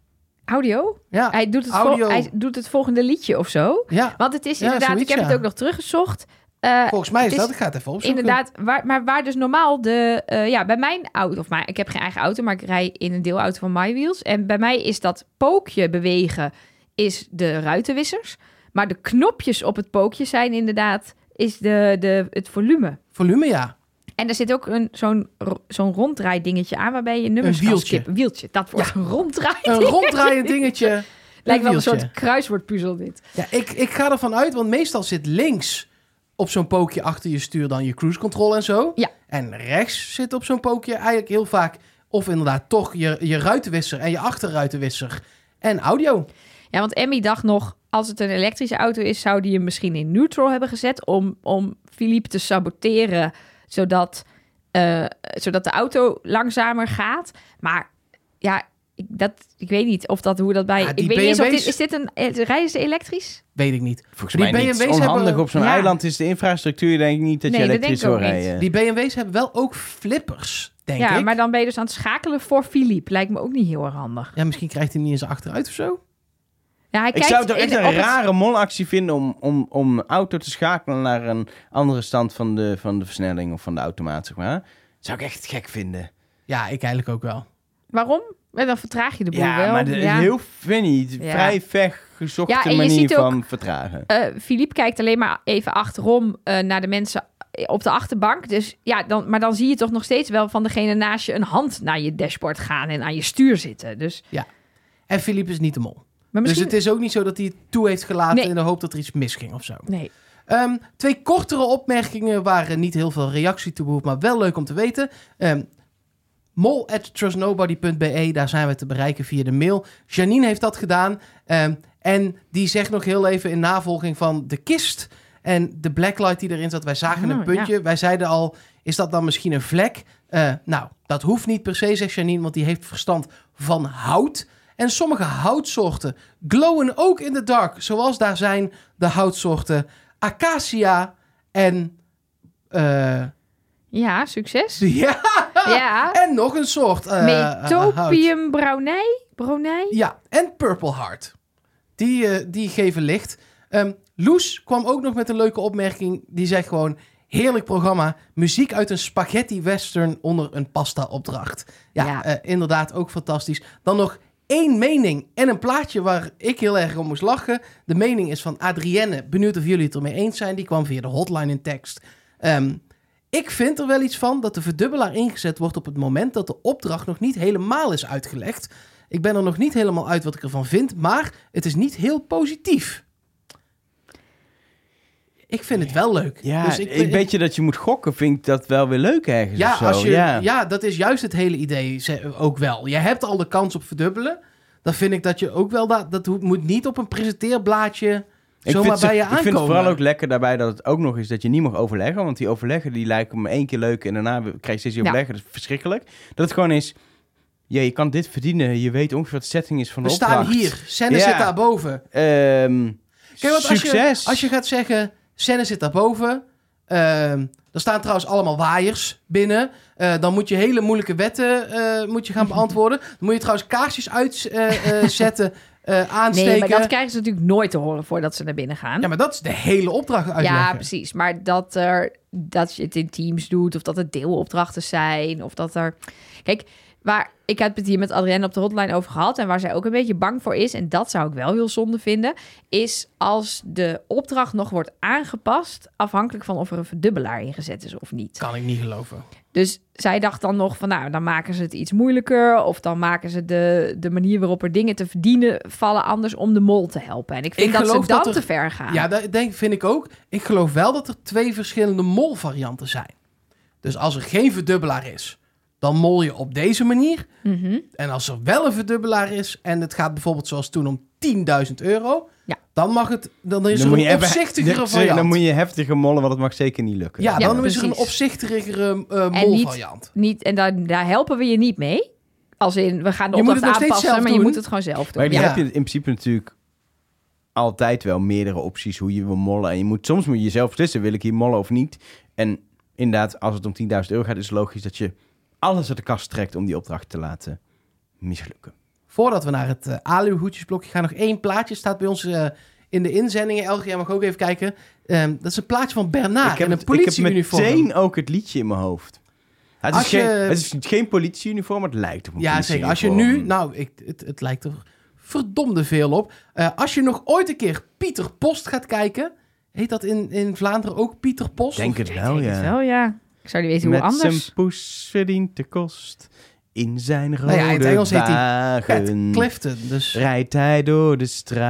Audio? Ja, Hij doet, audio. hij doet het volgende liedje of zo. Ja, Want het is Ja, inderdaad, zoiets, ik heb ja. het ook nog teruggezocht. volgens mij is het is dat. Ik ga het even opzoeken. Inderdaad, waar dus normaal bij mijn auto, ik heb geen eigen auto, maar ik rij in een deelauto van MyWheels. En bij mij is dat pookje bewegen, is de ruitenwissers. Maar de knopjes op het pookje zijn inderdaad, is het volume. Volume, ja. En er zit ook zo'n ronddraaidingetje aan, waarbij je nummers Een wieltje. kan skippen. Wieltje, dat wordt een ronddraaidingetje. Een ronddraaiend dingetje. Lijkt wel een wieltje. soort kruiswoordpuzzel dit. Ja, ik ga ervan uit, want meestal zit links op zo'n pookje achter je stuur dan je cruise control en zo. Ja. En rechts zit op zo'n pookje eigenlijk heel vaak, of inderdaad toch je ruitenwisser en je achterruitenwisser en audio. Ja, want Emmy dacht nog, als het een elektrische auto is, zou die hem misschien in neutral hebben gezet om Philippe te saboteren, zodat de auto langzamer gaat. Maar ja, ik weet niet of hoe dat bij... Ja, die ik weet niet eens of BMW's is dit rijden ze elektrisch? Weet ik niet. Volgens Die mij niet. BMW's Onhandig hebben- op zo'n Ja. eiland is de infrastructuur denk ik niet dat Nee, je dat elektrisch denk ik wil ook niet. rijden. Die BMW's hebben wel ook flippers, denk Ja, ik. maar dan ben je dus aan het schakelen voor Philippe. Lijkt me ook niet heel erg handig. Ja, misschien krijgt hij hem niet eens achteruit of zo. Ja, hij Ik kijkt zou het toch echt in- een op het- rare molactie vinden om een auto te schakelen naar een andere stand van de versnelling of van de automaat, zeg maar. Dat zou ik echt gek vinden. Ja, ik eigenlijk ook wel. Waarom? Maar dan vertraag je de boel wel. Ja, maar dat is heel funny. Ja. Vrij vergezochte Ja, en je manier ziet ook- van vertragen. Philippe kijkt alleen maar even achterom naar de mensen op de achterbank. Dus ja, maar dan zie je toch nog steeds wel van degene naast je een hand naar je dashboard gaan en aan je stuur zitten. Dus, En Philippe is niet de mol. maar misschien... Dus het is ook niet zo dat hij het toe heeft gelaten Nee. in de hoop dat er iets misging of zo. Nee. 2 kortere opmerkingen waar niet heel veel reactie toe behoeft, maar wel leuk om te weten. mol@trustnobody.be, daar zijn we te bereiken via de mail. Janine heeft dat gedaan. En die zegt nog heel even in navolging van de kist en de blacklight die erin zat. Wij zagen een puntje. Ja. Wij zeiden al, is dat dan misschien een vlek? Nou, dat hoeft niet per se, zegt Janine, want die heeft verstand van hout. En sommige houtsoorten glowen ook in the dark. Zoals daar zijn de houtsoorten acacia en... Ja, succes. ja, Ja. en nog een soort hout. Metopium Brownie? Ja, en Purple Heart. Die geven licht. Loes kwam ook nog met een leuke opmerking. Die zegt gewoon, heerlijk programma. Muziek uit een spaghetti western onder een pasta opdracht. Ja. Inderdaad ook fantastisch. Dan nog 1 mening en een plaatje waar ik heel erg om moest lachen. De mening is van Adrienne. Benieuwd of jullie het ermee eens zijn. Die kwam via de hotline in tekst. Ik vind er wel iets van dat de verdubbelaar ingezet wordt op het moment dat de opdracht nog niet helemaal is uitgelegd. Ik ben er nog niet helemaal uit wat ik ervan vind, maar het is niet heel positief. Ik vind het wel leuk. Ja, Dus een beetje dat je moet gokken, vind ik dat wel weer leuk ergens ja, of zo. ja, dat is juist het hele idee ook wel. Je hebt al de kans op verdubbelen. Dan vind ik dat je ook wel... Dat moet niet op een presenteerblaadje zomaar bij je aankomen. Ik vind het vooral ook lekker daarbij dat het ook nog is dat je niet mag overleggen. Want die overleggen die lijken me 1 keer leuk en daarna krijg je steeds die overleggen. Dat is verschrikkelijk. Dat het gewoon is... Ja, je kan dit verdienen. Je weet ongeveer wat de setting is van de opdracht. We staan hier. Senne zit daarboven. Kijk, want succes. Als je gaat zeggen, Senne zit daarboven. Er staan trouwens allemaal waaiers binnen. Dan moet je hele moeilijke wetten moet je gaan beantwoorden. Dan moet je trouwens kaarsjes uitzetten, aansteken. Nee, maar dat krijgen ze natuurlijk nooit te horen voordat ze naar binnen gaan. Ja, maar dat is de hele opdracht uitleggen. Ja, precies. Maar dat je het in teams doet, of dat het deelopdrachten zijn, of dat er... Kijk, ik heb het hier met Adrienne op de hotline over gehad en waar zij ook een beetje bang voor is, en dat zou ik wel heel zonde vinden, is als de opdracht nog wordt aangepast, afhankelijk van of er een verdubbelaar ingezet is of niet. Kan ik niet geloven. Dus zij dacht dan nog van, nou, dan maken ze het iets moeilijker, of dan maken ze de manier waarop er dingen te verdienen vallen anders om de mol te helpen. En ik vind dat ze dan te ver gaan. Ja, dat vind ik ook. Ik geloof wel dat er 2 verschillende molvarianten zijn. Dus als er geen verdubbelaar is, dan mol je op deze manier. Mhm. En als er wel een verdubbelaar is en het gaat bijvoorbeeld zoals toen om €10.000, dan mag het, dan is er een opzichtigere variant. Dan moet je heftiger mollen, want het mag zeker niet lukken. Ja, dan is precies. er een opzichtigere molvariant. En daar helpen we je niet mee. Als in, we gaan de Je moet opdracht het nog steeds aanpassen, zelf maar je doen. moet het gewoon zelf doen. Maar die Ja. heb je in principe natuurlijk altijd wel meerdere opties hoe je wil mollen. En soms moet je zelf beslissen, wil ik hier mollen of niet? En inderdaad, als het om €10.000 gaat, is het logisch dat je alles uit de kast trekt om die opdracht te laten mislukken. Voordat we naar het aluhoedjesblokje gaan, nog 1 plaatje. Staat bij ons in de inzendingen. Elke jaar mag ook even kijken. Dat is een plaatje van Bernard in een politieuniform. Ik heb meteen ook het liedje in mijn hoofd. Het is, Als je- het is geen politieuniform, maar het lijkt op een Ja, zeker. Als je nu... Nou, het lijkt er verdomde veel op. Als je nog ooit een keer Pieter Post gaat kijken... Heet dat in Vlaanderen ook Pieter Post? Denk Of- het wel, Ik denk ja. het wel, ja. Ik zou niet weten hoe Met anders. zijn poes verdient de kost. In zijn rode Nou ja, in het Engels heet hij wagen. Pat Clifton. Dus Rijdt hij door de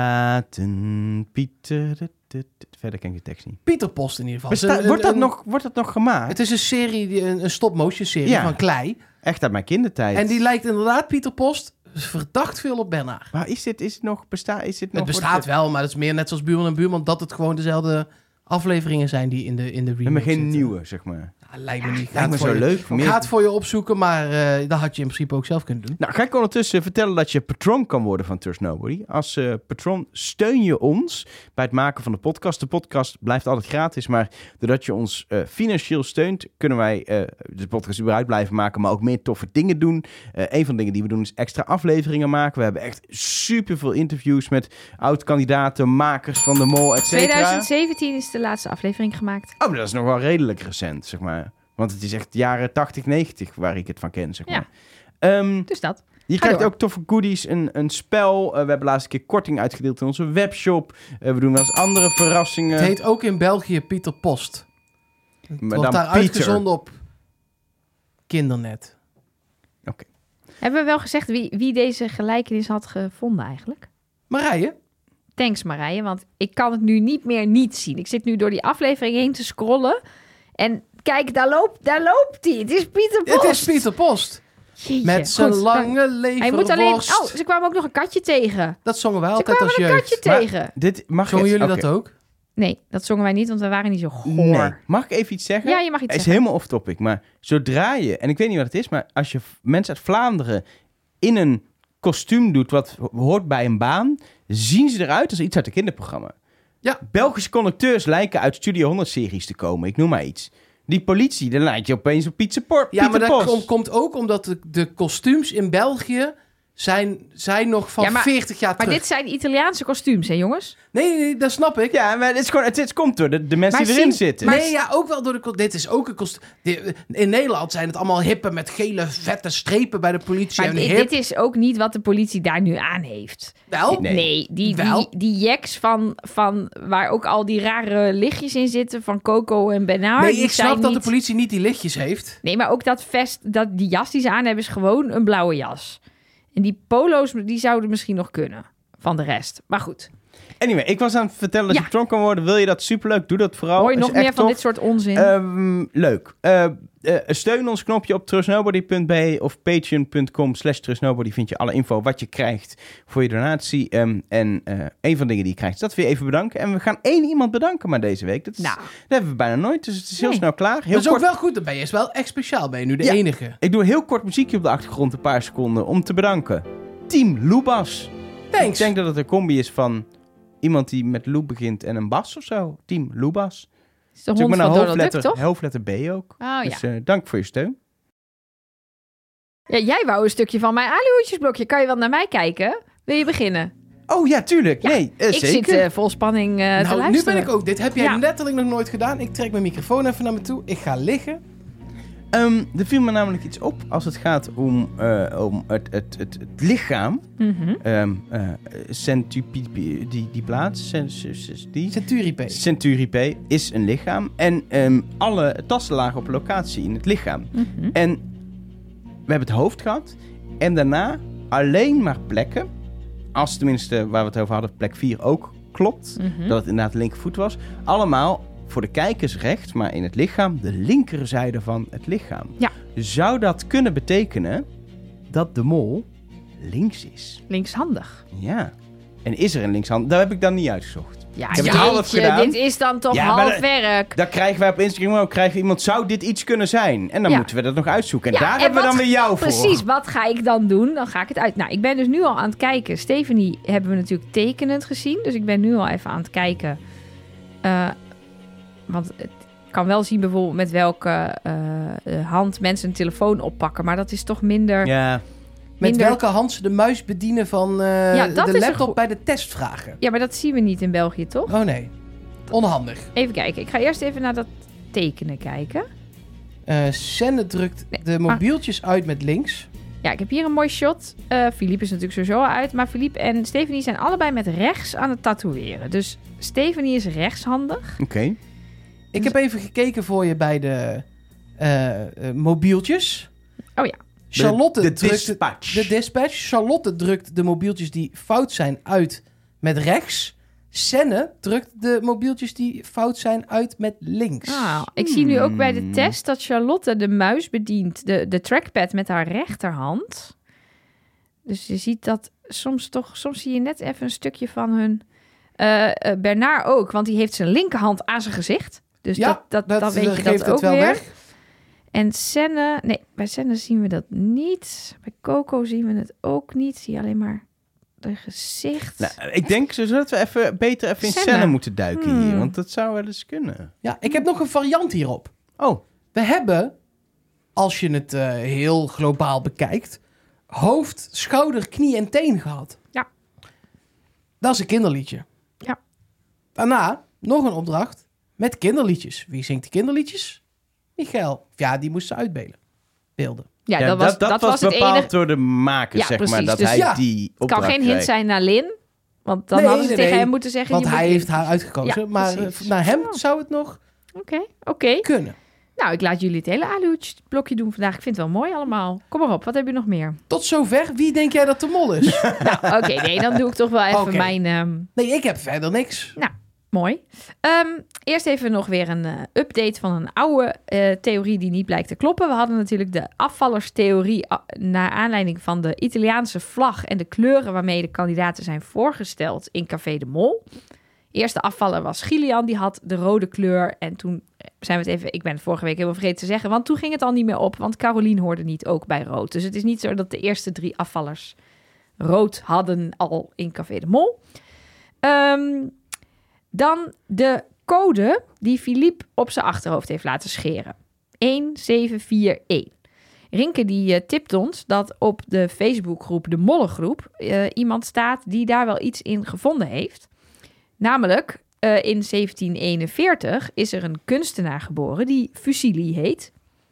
straten. Pieter... Verder ken ik de tekst niet. Pieter Post in ieder geval. Wordt dat nog gemaakt? Het is een serie, een stop-motion serie Ja. van Klei. Echt uit mijn kindertijd. En die lijkt inderdaad, Pieter Post, verdacht veel op Bernard. Maar is dit nog... Het bestaat wel, maar het is meer net zoals Buurman en Buurman... dat het gewoon dezelfde afleveringen zijn die in de remake Maar geen zitten. nieuwe, zeg maar. Ja, lijkt me niet. Lijkt me zo leuk. Ik ga het voor je opzoeken, maar dat had je in principe ook zelf kunnen doen. Nou, ga ik ondertussen vertellen dat je patron kan worden van Trust Nobody. Als patron steun je ons bij het maken van de podcast. De podcast blijft altijd gratis, maar doordat je ons financieel steunt, kunnen wij de podcast überhaupt blijven maken, maar ook meer toffe dingen doen. Een van de dingen die we doen is extra afleveringen maken. We hebben echt superveel interviews met oud-kandidaten, makers van de Mol, et cetera. 2017 is de laatste aflevering gemaakt. Oh, maar dat is nog wel redelijk recent, zeg maar. Want het is echt jaren 80, 90 waar ik het van ken, zeg maar. Dus dat. Je krijgt ook toffe goodies, een spel. We hebben laatst een keer korting uitgedeeld in onze webshop. We doen wel eens andere verrassingen. Het heet ook in België Pieter Post. Het Maar wordt dan daar Pieter. uitgezonden op Kindernet. Hebben we wel gezegd wie deze gelijkenis had gevonden eigenlijk? Marije? Thanks Marije, want ik kan het nu niet meer niet zien. Ik zit nu door die aflevering heen te scrollen. En kijk, daar loopt hij. Het is Pieter Post. Het is Pieter Post. Jeetje. Met zijn Goed, lange leverworst. Hij moet alleen... Oh, ze kwamen ook nog een katje tegen. Dat zongen wij Ze altijd kwamen als een jeugd. katje tegen. Zongen jullie dat ook? Nee, dat zongen wij niet, want we waren niet zo goor. Nee. Mag ik even iets zeggen? Ja, je mag iets Het is zeggen. helemaal off-topic, maar zodra je... En ik weet niet wat het is, maar als je mensen uit Vlaanderen in een kostuum doet wat hoort bij een baan, zien ze eruit als iets uit een kinderprogramma. Ja. Belgische conducteurs lijken uit Studio 100-series te komen, ik noem maar iets. Die politie, dan lijkt je opeens op Pieter Ja, maar dat Post. komt ook omdat de kostuums in België zijn nog van Ja, maar- 40 jaar Maar terug. dit zijn Italiaanse kostuums, hè jongens? Nee, dat snap ik. Ja, maar het komt door de mensen Maar die erin zien- zitten. Nee, ja, ook wel door de... Dit is ook een kostuum... In Nederland zijn het allemaal hippen met gele vette strepen bij de politie. Maar en dit is ook niet wat de politie daar nu aan heeft. Wel? Nee. Nee, die jacks van waar ook al die rare lichtjes in zitten van Coco en Bernard. Nee, die ik snap zijn dat de niet... politie niet die lichtjes heeft. Nee, maar ook dat vest, die jas die ze aan hebben is gewoon een blauwe jas. En die polo's, die zouden misschien nog kunnen van de rest. Maar goed, Anyway, ik was aan het vertellen dat Ja. je patron kan worden. Wil je dat? Superleuk, doe dat vooral. hoor je Is nog echt meer van tof. dit soort onzin? Leuk. Steun ons knopje op trustnobody.be of patreon.com/trustnobody. Vind je alle info wat je krijgt voor je donatie. En een van de dingen die je krijgt is dat we je even bedanken. En we gaan 1 iemand bedanken maar deze week. Dat hebben we bijna nooit, dus het is heel Nee. snel klaar. Heel Dat is ook kort. wel goed. Dan ben je eens wel echt speciaal. Ben je nu de Ja. enige. Ik doe heel kort muziekje op de achtergrond, een paar seconden, om te bedanken. Team Loebas. Thanks. Ik denk dat het een combi is van iemand die met Lou begint en een bas of zo. Team Loebas. is de Dus hond ik van ben een Donald Duck, toch? hoofdletter B ook. Oh ja. Dus dank voor je steun. Ja, jij wou een stukje van mijn aluhoedjesblokje. Kan je wel naar mij kijken? Wil je beginnen? Oh ja, tuurlijk. Ja, Nee, ik zeker. zit vol spanning te Nou, luisteren. nu ben ik ook. Dit heb jij Ja. letterlijk nog nooit gedaan. Ik trek mijn microfoon even naar me toe. Ik ga liggen. Er viel me namelijk iets op als het gaat om het lichaam. Mhm. Die plaats. Die Centuripe. Centuripe is een lichaam. En alle tassen lagen op locatie in het lichaam. Mhm. En we hebben het hoofd gehad. En daarna alleen maar plekken. Als tenminste waar we het over hadden, plek 4 ook klopt. Mhm. Dat het inderdaad de linkervoet was. Allemaal voor de kijkers rechts, maar in het lichaam de linkerzijde van het lichaam. Ja. Zou dat kunnen betekenen dat de mol links is? Linkshandig. Ja. En is er een linkshand? Dat heb ik dan niet uitgezocht. Ja, Ik heb het half jeetje, gedaan. dit is dan toch Ja, maar half dat- werk. Daar krijgen wij op Instagram ook. Krijgen we iemand, zou dit iets kunnen zijn? En dan Ja. moeten we dat nog uitzoeken. En Ja, daar en hebben we wat- dan weer jou voor. Precies, wat ga ik dan doen? Dan ga ik het uit. Nou, ik ben dus nu al aan het kijken. Stephanie hebben we natuurlijk tekenend gezien. Dus ik ben nu al even aan het kijken. Want ik kan wel zien bijvoorbeeld met welke hand mensen een telefoon oppakken. Maar dat is toch minder... Ja. Met minder- welke hand ze de muis bedienen van Ja, dat de is een laptop goed- bij de testvragen. Ja, maar dat zien we niet in België, toch? Oh nee. Onhandig. Even kijken. Ik ga eerst even naar dat tekenen kijken. Senne drukt Nee. de mobieltjes uit met links. Ja, ik heb hier een mooi shot. Philippe is natuurlijk sowieso al uit. Maar Philippe en Stephanie zijn allebei met rechts aan het tatoeëren. Dus Stephanie is rechtshandig. Oké. Ik heb even gekeken voor je bij de mobieltjes. Oh ja. Charlotte de drukt dispatch. de dispatch. Charlotte drukt de mobieltjes die fout zijn uit met rechts. Senne drukt de mobieltjes die fout zijn uit met links. Ah, ik zie nu ook bij de test dat Charlotte de muis bedient, de trackpad met haar rechterhand. Dus je ziet dat soms zie je net even een stukje van hun. Bernard ook, want die heeft zijn linkerhand aan zijn gezicht. Dus Ja, dan weet je geeft dat het ook wel weer. weg. En Senne, nee, bij Senne zien we dat niet. Bij Coco zien we het ook niet. Zie je alleen maar de gezicht. Nou, ik denk dat we beter even in Senne. scène moeten duiken Hmm. hier. Want dat zou wel eens kunnen. Ja, ik heb nog een variant hierop. Oh, We hebben, als je het heel globaal bekijkt, hoofd, schouder, knie en teen gehad. Ja. Dat is een kinderliedje. Ja. Daarna nog een opdracht met kinderliedjes. Wie zingt die kinderliedjes? Michael. Ja, die moest ze uitbeelden. Ja, Ja, dat was het bepaald enige. door de maker, Ja, zeg maar, precies. dat Dus hij ja, die Het kan opdracht geen hint kreeg. zijn naar Lin. Want dan Nee, hadden ze nee, tegen hem moeten zeggen... Want je moet hij Lin. heeft haar uitgekozen. Ja, maar precies. naar hem Zo. zou het nog Oké. kunnen. Nou, ik laat jullie het hele aluhoedje-blokje doen vandaag. Ik vind het wel mooi allemaal. Kom maar op, wat heb je nog meer? Tot zover. Wie denk jij dat de mol is? Nou, oké, nee, dan doe ik toch wel even Oké. mijn... Nee, ik heb verder niks. Mooi. Eerst even nog weer een update van een oude theorie die niet blijkt te kloppen. We hadden natuurlijk de afvallerstheorie naar aanleiding van de Italiaanse vlag en de kleuren waarmee de kandidaten zijn voorgesteld in Café de Mol. Eerste afvaller was Gillian, die had de rode kleur. En toen zijn we het even, ik ben het vorige week helemaal vergeten te zeggen, want toen ging het al niet meer op, want Carolien hoorde niet ook bij rood. Dus het is niet zo dat de eerste 3 afvallers rood hadden al in Café de Mol. Dan de code die Philippe op zijn achterhoofd heeft laten scheren. 1741. Rinke die tipt ons dat op de Facebookgroep, de Mollengroep, iemand staat die daar wel iets in gevonden heeft. Namelijk, in 1741 is er een kunstenaar geboren die Fusili heet.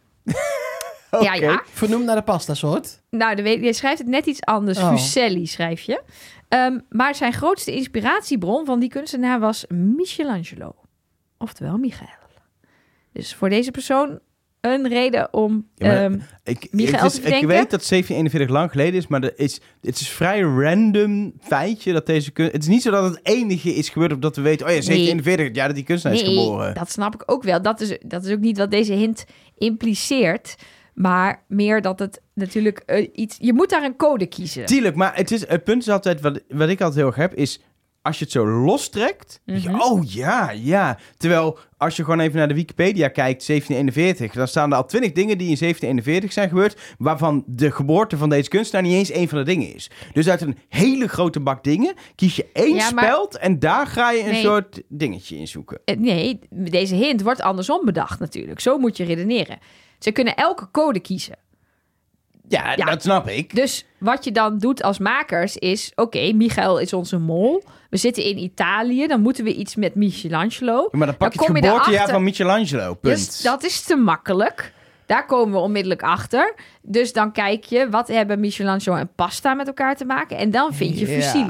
Ja. Vernoemd naar de pasta soort. Nou, je schrijft het net iets anders. Oh. Fuseli schrijf je. Maar zijn grootste inspiratiebron van die kunstenaar was Michelangelo. Oftewel Michael. Dus voor deze persoon een reden om Michael te ik verdenken. weet dat 1741 lang geleden is, maar het is vrij random feitje dat deze het is niet zo dat het enige is gebeurd op dat we weten, 1741, ja, dat die kunstenaar is geboren. Dat snap ik ook wel. Dat is ook niet wat deze hint impliceert. Maar meer dat het natuurlijk iets... Je moet daar een code kiezen. Tuurlijk, maar het punt is altijd, wat ik altijd heel erg heb, is als je het zo lostrekt, denk je, ja. Terwijl, als je gewoon even naar de Wikipedia kijkt, 1741, dan staan er al 20 dingen die in 1741 zijn gebeurd, waarvan de geboorte van deze kunstenaar niet eens één van de dingen is. Dus uit een hele grote bak dingen kies je één speld en daar ga je een soort dingetje in zoeken. Nee, deze hint wordt andersom bedacht natuurlijk. Zo moet je redeneren. Ze kunnen elke code kiezen. Ja, dat snap ik. Dus wat je dan doet als makers is... Oké, Michael is onze mol. We zitten in Italië. Dan moeten we iets met Michelangelo. Ja, maar dan pak je kom het je geboortejaar erachter. van Michelangelo, punt. Dus dat is te makkelijk. Daar komen we onmiddellijk achter. Dus dan kijk je, wat hebben Michelangelo en pasta met elkaar te maken? En dan vind je Fusili.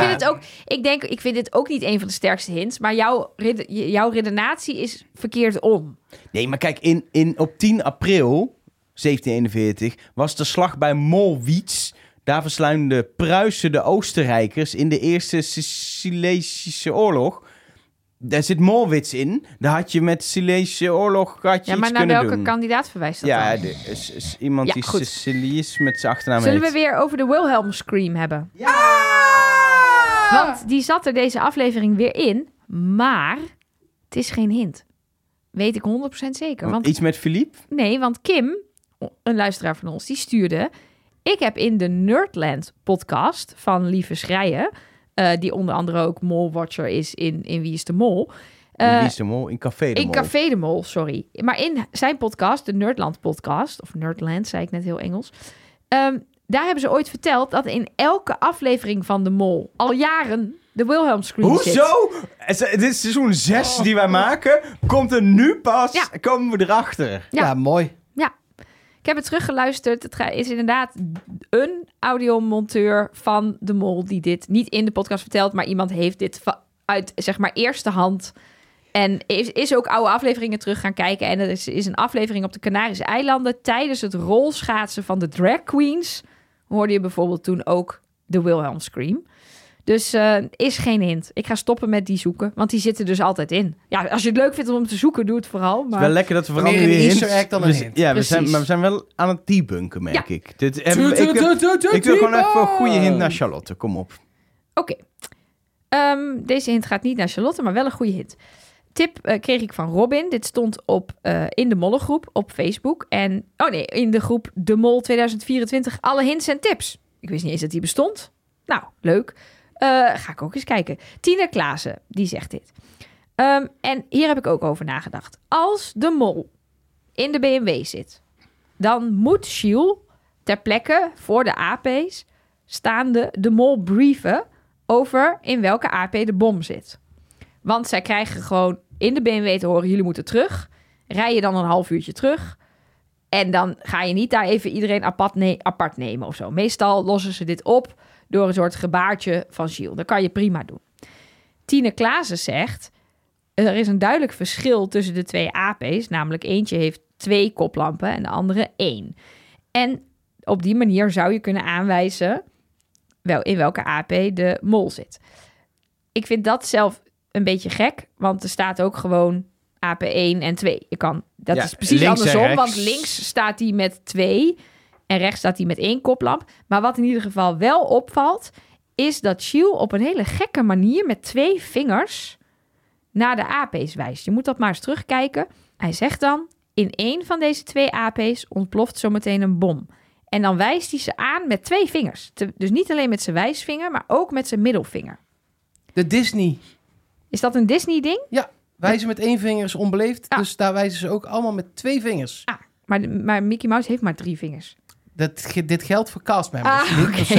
Ik vind dit ook niet een van de sterkste hints. Maar jouw redenatie is verkeerd om. Nee, maar kijk, op 10 april 1741 was de slag bij Molwitz. Daar versluimden Pruisen de Oostenrijkers in de Eerste Silesische Oorlog. Daar zit Molwitz in. Daar had je met de Silesische Oorlog iets kunnen doen. Ja, maar naar welke kandidaat verwijst dat dan? Ja, is iemand Ja, die goed. Sicilius met zijn achternaam Zullen heet. we weer over de Wilhelm Scream hebben? Ja! Want die zat er deze aflevering weer in. Maar het is geen hint. Weet ik 100% zeker. Want, Iets met Philippe? nee, want Kim, een luisteraar van ons, die stuurde... Ik heb in de Nerdland podcast van Lieve Schrijen... die onder andere ook Molwatcher is in Wie is de Mol... Wie is de Mol? In Café de Mol. In Café de Mol, sorry. Maar in zijn podcast, de Nerdland podcast... of Nerdland, zei ik net heel Engels... daar hebben ze ooit verteld dat in elke aflevering van de Mol... al jaren de Wilhelm Scream zit. Hoezo? Dit is seizoen 6 die wij maken. Komt er nu pas? Komen we erachter? Ja, mooi. Ik heb het teruggeluisterd. Het is inderdaad een audiomonteur van de Mol... die dit niet in de podcast vertelt... maar iemand heeft dit uit, zeg maar, eerste hand... en is ook oude afleveringen terug gaan kijken... en er is een aflevering op de Canarische eilanden... tijdens het rolschaatsen van de drag queens... hoorde je bijvoorbeeld toen ook de Wilhelm Scream... Dus is geen hint. Ik ga stoppen met die zoeken, want die zitten dus altijd in. Ja, als je het leuk vindt om te zoeken, doe het vooral. Maar... Het is wel lekker dat we vooral Meer nu een weer Easter hints... egg dan een hint. Ja, Precies. we zijn wel aan het debunken, merk Ja. ik. Ik wil gewoon even een goede hint naar Charlotte. Kom op. Oké. Deze hint gaat niet naar Charlotte, maar wel een goede hint. Tip kreeg ik van Robin. Dit stond in de Mollengroep op Facebook. En, in de groep De Mol 2024. Alle hints en tips. Ik wist niet eens dat die bestond. Nou, leuk. Ga ik ook eens kijken. Tina Klaassen, die zegt dit. En hier heb ik ook over nagedacht. Als de Mol in de BMW zit... dan moet Giel ter plekke voor de AP's... staande de Mol brieven... over in welke AP de bom zit. Want zij krijgen gewoon in de BMW te horen... jullie moeten terug. Rij je dan een half uurtje terug... En dan ga je niet daar even iedereen apart nemen of zo. Meestal lossen ze dit op door een soort gebaartje van Giel. Dat kan je prima doen. Tine Klaassen zegt... Er is een duidelijk verschil tussen de 2 AP's. Namelijk eentje heeft 2 koplampen en de andere 1. En op die manier zou je kunnen aanwijzen... in welke AP de mol zit. Ik vind dat zelf een beetje gek. Want er staat ook gewoon AP1 en 2. Dat is precies andersom. Want links staat hij met 2 en rechts staat hij met 1 koplamp. Maar wat in ieder geval wel opvalt... is dat Giel op een hele gekke manier met 2 vingers... naar de AP's wijst. Je moet dat maar eens terugkijken. Hij zegt dan... in 1 van deze 2 AP's ontploft zometeen een bom. En dan wijst hij ze aan met 2 vingers. Dus niet alleen met zijn wijsvinger, maar ook met zijn middelvinger. De Disney. Is dat een Disney-ding? Ja, wijzen met 1 vinger is onbeleefd. Ah. Dus daar wijzen ze ook allemaal met 2 vingers. Maar Mickey Mouse heeft maar 3 vingers. Dit geldt voor castmembers. Niet per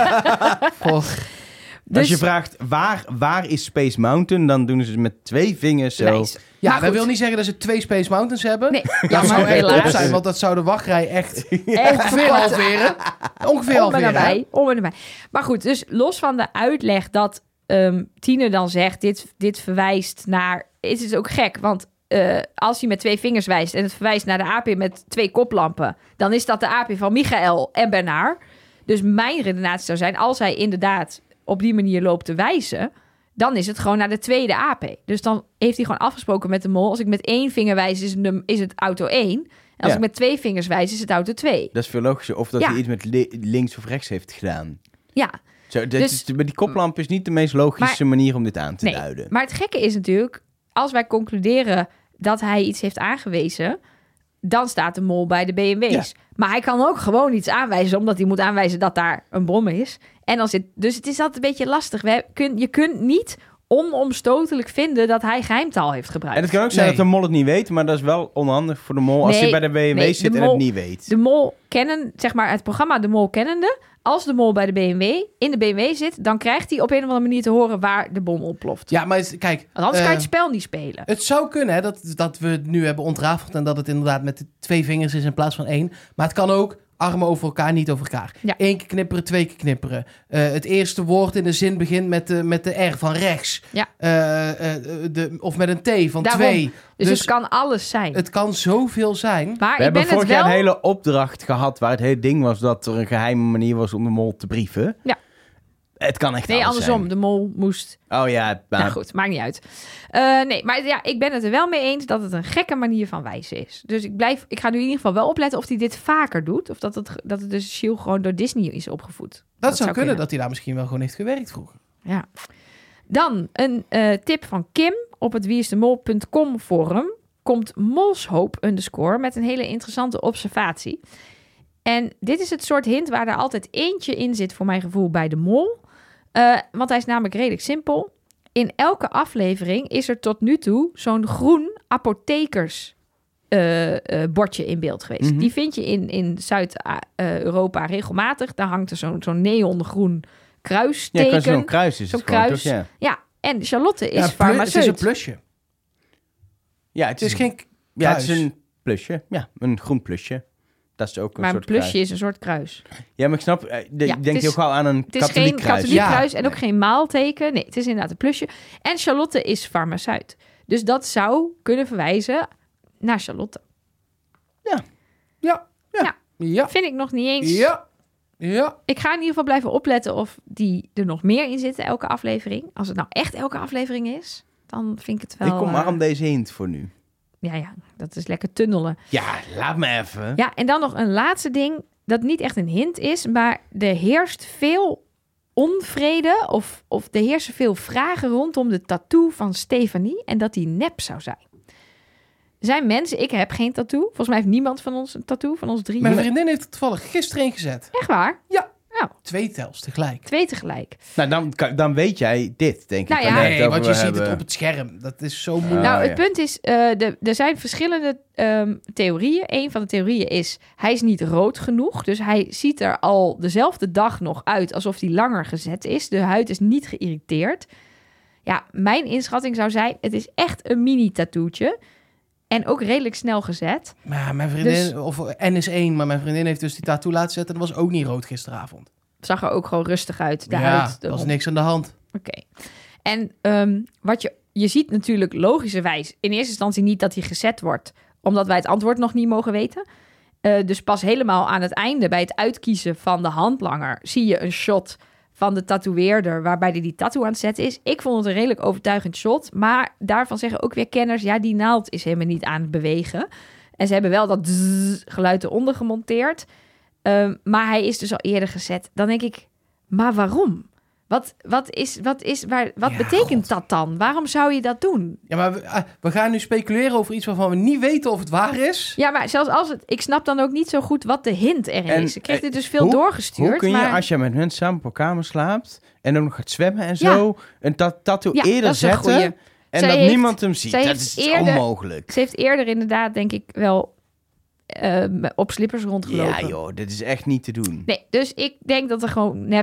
se voor... Dus, als je vraagt waar is Space Mountain, dan doen ze het met 2 vingers zo. wijs. Ja, Maar dat goed. wil niet zeggen dat ze 2 Space Mountains hebben. Nee, Dat zou echt top helaas. zijn, want dat zou de wachtrij echt Echt ongeveer halveren. Ongeveer om en halveren. hè? nabij. Maar goed, dus los van de uitleg dat Tine dan zegt... dit verwijst naar... Het is ook gek, want als hij met 2 vingers wijst... en het verwijst naar de AP met 2 koplampen... dan is dat de AP van Michael en Bernard. Dus mijn redenatie zou zijn... als hij inderdaad op die manier loopt te wijzen... dan is het gewoon naar de tweede AP. Dus dan heeft hij gewoon afgesproken met de mol... als ik met 1 vinger wijs, is het auto 1... en als ik met 2 vingers wijs, is het auto 2. Dat is veel logischer. Of dat hij iets met links of rechts heeft gedaan. Ja. Zo, met die koplamp is niet de meest logische manier om dit aan te Nee, duiden. maar het gekke is natuurlijk... als wij concluderen dat hij iets heeft aangewezen... dan staat de mol bij de BMW's. Ja. Maar hij kan ook gewoon iets aanwijzen... omdat hij moet aanwijzen dat daar een bom is. En dan dus het is altijd een beetje lastig. Je kunt niet onomstotelijk vinden... dat hij geheimtaal heeft gebruikt. En het kan ook zijn dat de mol het niet weet, maar dat is wel onhandig voor de mol als hij bij de BMW zit en het niet weet. De mol kennen, zeg maar het programma De Mol kennende... als de mol bij de BMW in de BMW zit... dan krijgt hij op een of andere manier te horen waar de bom ontploft. Ja, maar kijk... Want anders kan je het spel niet spelen. Het zou kunnen hè, dat we het nu hebben ontrafeld... en dat het inderdaad met de 2 vingers is in plaats van 1. Maar het kan ook armen over elkaar, niet over elkaar. Ja. 1 keer knipperen, 2 keer knipperen. Het eerste woord in de zin begint met de R van rechts. Ja. Of met een T van Daarom. 2. Dus het kan alles zijn. Het kan zoveel zijn. Maar We ik hebben ben het vorig jaar wel... een hele opdracht gehad waar het hele ding was dat er een geheime manier was om de mol te brieven. Ja. Het kan echt Nee, alles andersom. zijn. De mol moest... Oh ja, maar Nou goed, maakt niet uit. Nee, maar ja, ik ben het er wel mee eens dat het een gekke manier van wijzen is. Dus ik ga nu in ieder geval wel opletten of hij dit vaker doet. Of dat het dus Giel gewoon door Disney is opgevoed. Dat zou kunnen dat hij daar misschien wel gewoon heeft gewerkt vroeger. Ja. Dan een tip van Kim op het wieisdemol.com forum. Komt Molshoop _ met een hele interessante observatie. En dit is het soort hint waar er altijd eentje in zit voor mijn gevoel bij de mol. Want hij is namelijk redelijk simpel. In elke aflevering is er tot nu toe zo'n groen apothekers bordje in beeld geweest. Mhm. Die vind je in Zuid-Europa regelmatig. Daar hangt er zo'n neongroen kruisteken. ja, kan zo'n kruis is Zo'n het gewoon, kruis. toch? Ja. Ja, en Charlotte is Het farmaceut. is een plusje. Ja, Het is geen ja, het is kruis. een plusje. Ja, een groen plusje. Dat is ook een Maar een soort plusje kruis. is een soort kruis. Ja, maar ik snap, Ja, ik denk het is- heel gauw aan een Het is katholiek geen kruis. katholiek Ja. kruis en ook Nee. geen maalteken. Nee, het is inderdaad een plusje. En Charlotte is farmaceut. Dus dat zou kunnen verwijzen naar Charlotte. Ja. Vind ik nog niet eens. Ja. Ja. Ik ga in ieder geval blijven opletten of die er nog meer in zitten elke aflevering. Als het nou echt elke aflevering is, dan vind ik het wel... Ik omarm deze hint voor nu. Ja, dat is lekker tunnelen. Ja, laat me even. Ja, en dan nog een laatste ding dat niet echt een hint is, maar er heerst veel onvrede of er heersen veel vragen rondom de tattoo van Stefanie en dat die nep zou zijn. Er zijn mensen, ik heb geen tattoo. Volgens mij heeft niemand van ons een tattoo, van ons 3. Mijn vriendin heeft het toevallig gisteren ingezet. Echt waar? Ja. Nou, 2 tels tegelijk. 2 tegelijk. Nou, dan weet jij dit, denk ik. Nou ja. waar we het Nee, over want je ziet hebben. het op het scherm. Dat is zo moeilijk. Nou, ja. het punt is, er zijn verschillende theorieën. Een van de theorieën is, hij is niet rood genoeg. Dus hij ziet er al dezelfde dag nog uit alsof hij langer gezet is. De huid is niet geïrriteerd. Ja, mijn inschatting zou zijn, het is echt een mini-tattoetje. En ook redelijk snel gezet. Maar mijn vriendin, of N is 1, maar mijn vriendin heeft dus die tattoo laten zetten. Dat was ook niet rood gisteravond. Zag er ook gewoon rustig uit. De Ja, huid. er was niks aan de hand. Oké. En wat je ziet natuurlijk logischerwijs in eerste instantie niet dat hij gezet wordt. Omdat wij het antwoord nog niet mogen weten. Dus pas helemaal aan het einde bij het uitkiezen van de handlanger zie je een shot van de tatoeëerder waarbij hij die tattoo aan het zetten is. Ik vond het een redelijk overtuigend shot. Maar daarvan zeggen ook weer kenners, ja, die naald is helemaal niet aan het bewegen. En ze hebben wel dat geluid eronder gemonteerd. Maar hij is dus al eerder gezet. Dan denk ik, maar waarom? Wat betekent dat dan? Waarom zou je dat doen? Ja, maar we gaan nu speculeren over iets waarvan we niet weten of het waar is. Ja, maar zelfs als het... Ik snap dan ook niet zo goed wat de hint erin is. Ik kreeg dit dus veel doorgestuurd. Hoe kun je, maar... als je met mensen samen op elkaar kamer slaapt en dan nog gaat zwemmen en zo, een tattoo eerder dat is een zetten goeie. en Zij dat heeft- niemand hem ziet? zij Dat heeft is eerder- onmogelijk. Ze heeft eerder inderdaad, denk ik, wel op slippers rondgelopen. Ja joh, dit is echt niet te doen. Nee, dus ik denk dat er gewoon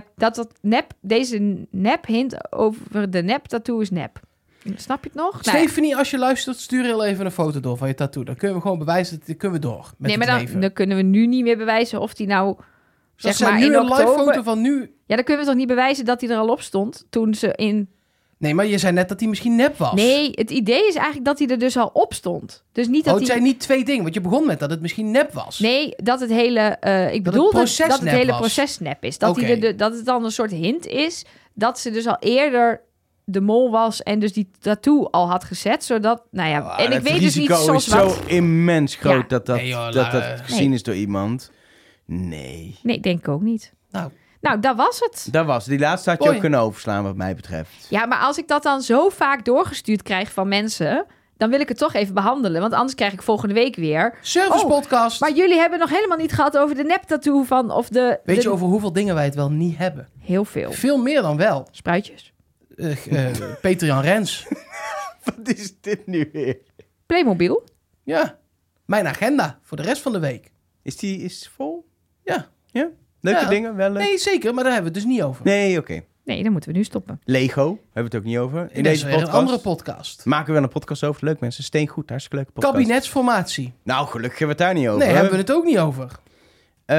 deze nep hint over de nep tattoo is nep. Snap je het nog? Nou ja. Stephanie, als je luistert, stuur heel even een foto door van je tattoo. Dan kunnen we gewoon bewijzen, dan kunnen we door met Nee, maar het dan, leven. dan kunnen we nu niet meer bewijzen of die nou, Dat zeg maar, nu in een live oktober... foto van nu. Ja, dan kunnen we toch niet bewijzen dat hij er al op stond toen ze in... Nee, maar je zei net dat hij misschien nep was. Nee, het idee is eigenlijk dat hij er dus al op stond. Dus niet dat het hij... zijn niet twee dingen. Want je begon met dat het misschien nep was. Nee, dat het hele... ik Dat bedoel het dat proces het nep hele was. proces nep is. Dat, Oké. dat het dan een soort hint is dat ze dus al eerder de mol was en dus die tattoo al had gezet, zodat... Nou ja, en ik weet dus niet Het zoals risico wat... is zo immens groot Ja. dat Nee, joh, dat gezien Nee. is door iemand. Nee. Nee, denk ik ook niet. Nou, dat was het. Dat was. Die laatste had je Hoi. ook kunnen overslaan wat mij betreft. Ja, maar als ik dat dan zo vaak doorgestuurd krijg van mensen, dan wil ik het toch even behandelen. Want anders krijg ik volgende week weer... Service podcast. Maar jullie hebben nog helemaal niet gehad over de nep-tattoo van... Of Weet de... je over hoeveel dingen wij het wel niet hebben? Heel veel. Veel meer dan wel. Spruitjes. Peter Jan Rens. Wat is dit nu weer? Playmobil. Ja. Mijn agenda voor de rest van de week. Is het vol? Ja. Ja? Leuke Ja. dingen? Wel leuk? Nee, zeker. Maar daar hebben we het dus niet over. Nee, oké. Nee, dan moeten we nu stoppen. Lego, hebben we het ook niet over. In Dit is deze weer podcast. een andere podcast. Maken we wel een podcast over. Leuk mensen. Steengoed, hartstikke leuke podcast. Kabinetsformatie. Nou, gelukkig hebben we het daar niet over. Nee, hebben we het ook niet over. Waar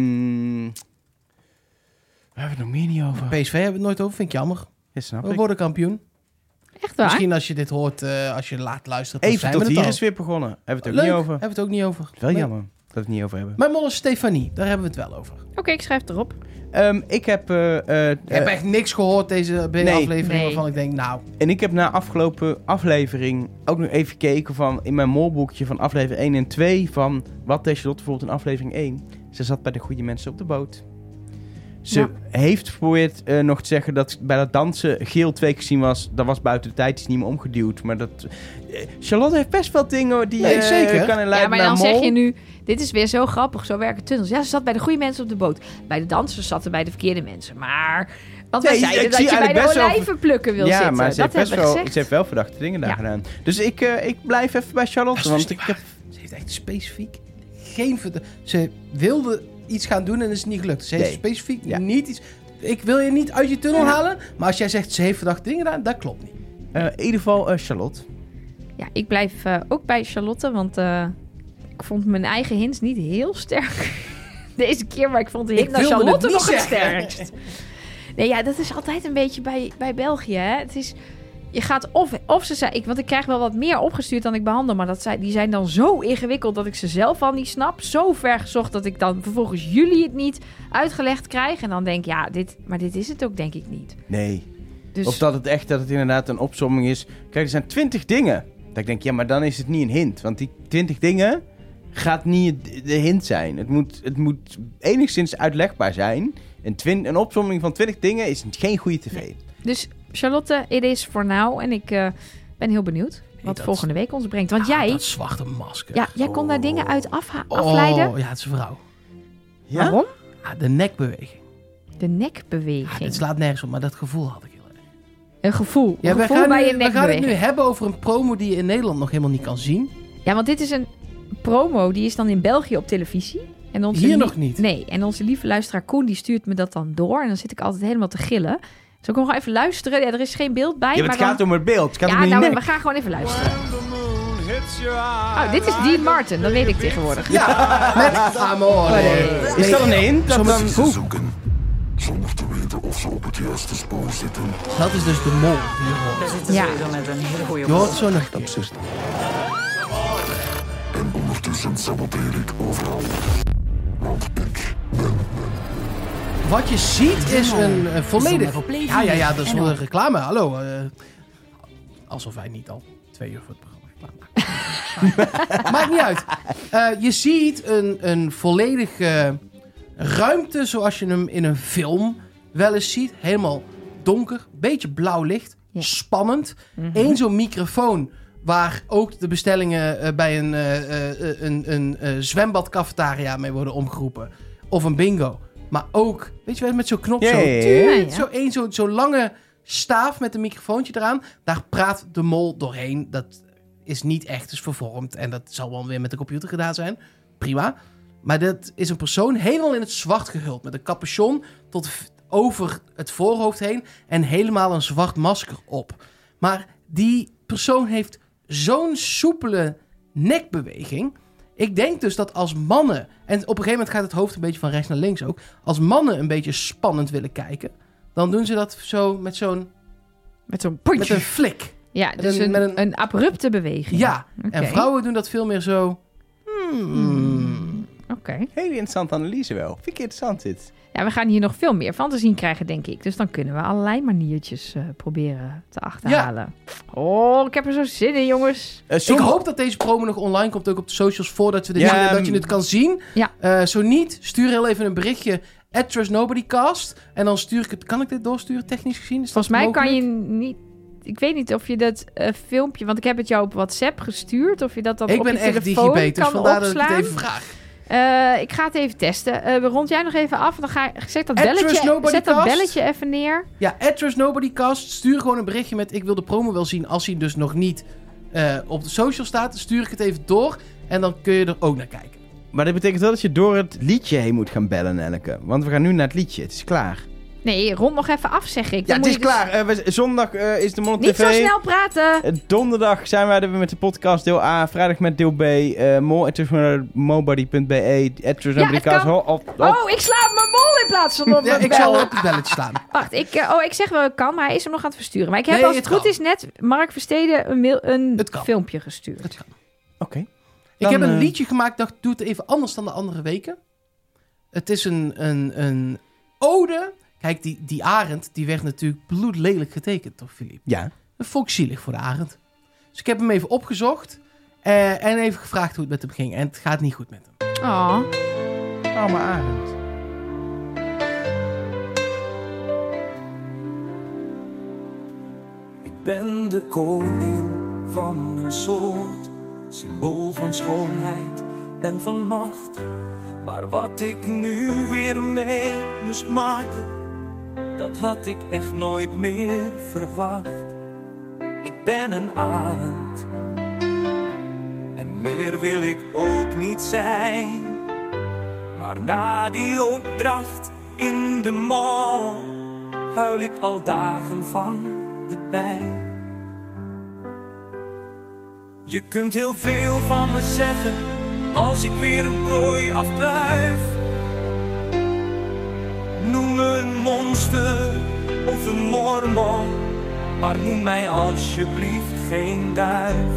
hebben we het nog meer niet over? PSV hebben we het nooit over. Vind ik jammer. Ja, snap We ik. worden kampioen. Echt waar? Misschien als je dit hoort, als je laat luisteren. dan Even zijn tot we het hier al. is weer begonnen. Hebben we het ook Leuk. niet over. Hebben we het ook niet over. Wel Nee. jammer dat we het niet over hebben. Mijn mol is Stefanie. Daar hebben we het wel over. Oké, ik schrijf het erop. Ik heb... Ik heb echt niks gehoord deze aflevering Nee. waarvan ik denk, nou... En ik heb na afgelopen aflevering ook nog even gekeken van in mijn molboekje van aflevering 1 en 2 van wat deed Charlotte bijvoorbeeld in aflevering 1. Ze zat bij de goede mensen op de boot. Ze heeft geprobeerd nog te zeggen dat bij dat dansen geel 2 keer gezien was. Dat was buiten de tijd, die is niet meer omgeduwd. Maar dat... Charlotte heeft best wel dingen die Nee, zeker. kan leiden Ja, maar naar dan mol. zeg je nu... Dit is weer zo grappig, zo werken tunnels. Ja, ze zat bij de goede mensen op de boot. Bij de dansers zat er bij de verkeerde mensen. Maar... Want wij Nee, zeiden ik dat zie je bij de eigenlijk best wel- olijven plukken wil Ja, zitten. maar ze dat heeft, best hebben we wel, gezegd. ze heeft wel verdachte dingen daar Ja. gedaan. Dus ik blijf even bij Charlotte. Dat is Want niet ik heb... waar. Ze heeft echt specifiek geen... Ze wilde iets gaan doen en is het niet gelukt. Ze heeft Nee. specifiek Ja. niet iets... Ik wil je niet uit je tunnel halen, maar als jij zegt ze heeft verdachte dingen gedaan, dat klopt niet. in ieder geval Charlotte. Ja, ik blijf ook bij Charlotte, want ik vond mijn eigen hints niet heel sterk. Deze keer, maar ik vond de hint Ik naar wilde het Charlotte niet nog het zeggen. sterkst. Nee, ja, dat is altijd een beetje bij België, hè. Het is... Je gaat of ze zei... Want ik krijg wel wat meer opgestuurd dan ik behandel. Maar die zijn dan zo ingewikkeld dat ik ze zelf al niet snap. Zo ver gezocht dat ik dan vervolgens jullie het niet uitgelegd krijg. En dan denk ik, ja, dit is het ook denk ik niet. Nee. Dus Of dat het inderdaad een opsomming is. Kijk, er zijn 20 dingen. Dat ik denk, ja, maar dan is het niet een hint. Want die 20 dingen gaat niet de hint zijn. Het moet enigszins uitlegbaar zijn. Een opsomming van 20 dingen is geen goede tv. Nee. Dus Charlotte, it is for now. En ik ben heel benieuwd wat dat- volgende week ons brengt. Want jij... Dat zwarte masker. Ja, jij kon daar dingen uit afleiden. Oh, ja, het is een vrouw. Ja? Waarom? Ja, de nekbeweging. De nekbeweging. Ja, dit slaat nergens op, maar dat gevoel had ik heel erg. Een gevoel. Ja, Een we gevoel gaan, bij je we gaan het nekbeweging. nu hebben over een promo die je in Nederland nog helemaal niet kan zien. Ja, want dit is een promo. Die is dan in België op televisie. En onze Hier nog niet. Nee, en onze lieve luisteraar Koen die stuurt me dat dan door. En dan zit ik altijd helemaal te gillen. Zal ik nog even luisteren? Ja, er is geen beeld bij. Ja, maar het dan... gaat om het beeld. Het gaat Ja, om die nou, nek. we gaan gewoon even luisteren. When the moon hits Oh, dit is Dean Martin, dat weet ik tegenwoordig. Ja, met Amore. Is dat een hint? Dat dan... zoeken. Zonder te weten of ze op het juiste spoor zitten. Dat is dus de mol die je hoort. Daar zitten Ja. ze met een hele goede Je hoort zo nog. En ondertussen saboteer ik overal. Want ik Wat je ziet is een volledig... Ja, dat is wel een reclame. Hallo. Alsof wij niet al 2 uur voor het programma reclame maken. Maakt niet uit. Je ziet een volledige ruimte zoals je hem in een film wel eens ziet. Helemaal donker, beetje blauw licht, Ja. spannend. Eén zo'n microfoon waar ook de bestellingen bij een zwembadcafetaria mee worden omgeroepen. Of een bingo. Maar ook, weet je wel, met zo'n knop Ja, zo. ja, ja. Zo'n lange staaf met een microfoontje eraan. Daar praat de mol doorheen. Dat is niet echt dus vervormd. En dat zal wel weer met de computer gedaan zijn. Prima. Maar dat is een persoon helemaal in het zwart gehuld. Met een capuchon tot over het voorhoofd heen. En helemaal een zwart masker op. Maar die persoon heeft zo'n soepele nekbeweging. Ik denk dus dat als mannen... En op een gegeven moment gaat het hoofd een beetje van rechts naar links ook. Als mannen een beetje spannend willen kijken... Dan doen ze dat zo met zo'n... Met zo'n Met puntje. een flik. Ja, dus met een- een abrupte beweging. Ja. Oké. En vrouwen doen dat veel meer zo... Oké. Hele interessante analyse wel. Vind ik interessant dit. Ja, we gaan hier nog veel meer van te zien krijgen, denk ik. Dus dan kunnen we allerlei maniertjes proberen te achterhalen. Oh, ik heb er zo zin in, jongens. Ik hoop dat deze promo nog online komt, ook op de socials, voordat we dit Ja, zien en dat je het kan zien. Ja. Zo niet, stuur heel even een berichtje @TrustNobodyCast. En dan stuur ik het... Kan ik dit doorsturen, technisch gezien? Is dat Volgens mij kan mogelijk? je niet... Ik weet niet of je dat filmpje... Want ik heb het jou op WhatsApp gestuurd. Of je dat dan Ik op ben je echt telefoon digibet, dus kan vandaar dat ik het opslaan. even vraag. Ik ga het even testen. Rond jij nog even af. Dan zet dat @TrustNobodyCast. belletje even neer. Ja, @TrustNobodyCast. Stuur gewoon een berichtje met... Ik wil de promo wel zien. Als hij dus nog niet op de social staat, dan stuur ik het even door. En dan kun je er ook naar kijken. Maar dat betekent wel dat je door het liedje heen moet gaan bellen, Elke. Want we gaan nu naar het liedje. Het is klaar. Nee, rond nog even af, zeg ik. Ja, Dan het moet is je dus klaar. Zondag is de Mol Niet TV. zo snel praten. Donderdag zijn wij er weer met de podcast deel A. Vrijdag met deel B. Mol@mobody.be. @TrustNobodyCast. Ja, het Oh, ik sla op mijn mol in plaats van op Ja, mijn ik zal bel. op het belletje slaan. Wacht, ik zeg wel kan, maar hij is hem nog aan het versturen. Maar ik heb Nee, als het het goed kan. is net Mark Versteden een Het kan. filmpje gestuurd. Het kan. Oké. Ik Dan, heb een liedje gemaakt, dacht, doe het even anders dan de andere weken. Het is een ode. Kijk, die arend, die werd natuurlijk bloedlelijk getekend door Philippe. Ja. Dat vond ik zielig voor de arend. Dus ik heb hem even opgezocht en even gevraagd hoe het met hem ging. En het gaat niet goed met hem. Oh, Arme Arend. Ik ben de koning van een soort, symbool van schoonheid en van macht. Maar wat ik nu weer mee moest maken, dat had ik echt nooit meer verwacht. Ik ben een arend en meer wil ik ook niet zijn. Maar na die opdracht in de mall huil ik al dagen van de pijn. Je kunt heel veel van me zeggen als ik weer een prooi afduif. Noem me een monster of een mormon, maar noem mij alsjeblieft geen duif.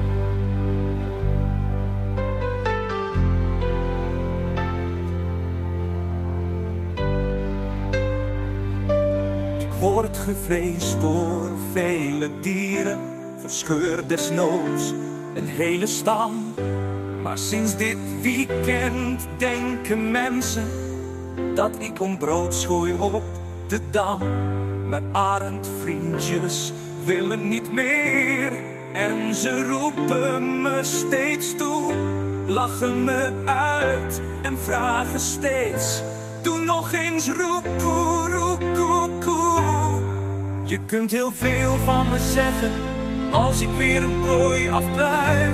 Ik word gevreesd door vele dieren, verscheur desnoods een hele stam. Maar sinds dit weekend denken mensen dat ik om brood schooi op de Dam. Mijn arendvriendjes willen niet meer en ze roepen me steeds toe, lachen me uit en vragen steeds: doe nog eens roepoe, roekoekoe. Je kunt heel veel van me zeggen als ik weer een prooi afduif.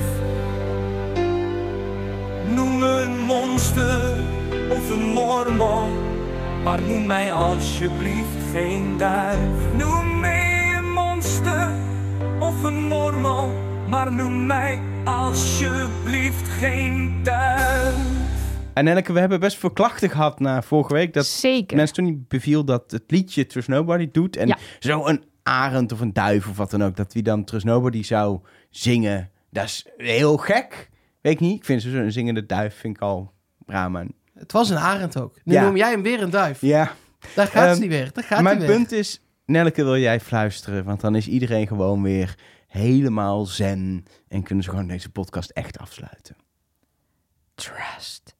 Noem me een monster of een mormon, maar noem mij alsjeblieft geen duif. Noem mij een monster of een mormon, maar noem mij alsjeblieft geen duif. En Nelleke, we hebben best veel klachten gehad na vorige week. Dat Zeker. mensen toen niet beviel dat het liedje Trust Nobody doet. En Ja. zo'n arend of een duif of wat dan ook, dat wie dan Trust Nobody zou zingen. Dat is heel gek. Weet ik niet. Ik vind zo'n zingende duif vind ik al raar, man. Het was een arend ook. Nu Ja. noem jij hem weer een duif. Ja. Daar gaat ze niet weer. Daar gaat Mijn hij weer. punt is, Nelleke, wil jij fluisteren? Want dan is iedereen gewoon weer helemaal zen. En kunnen ze gewoon deze podcast echt afsluiten. Trust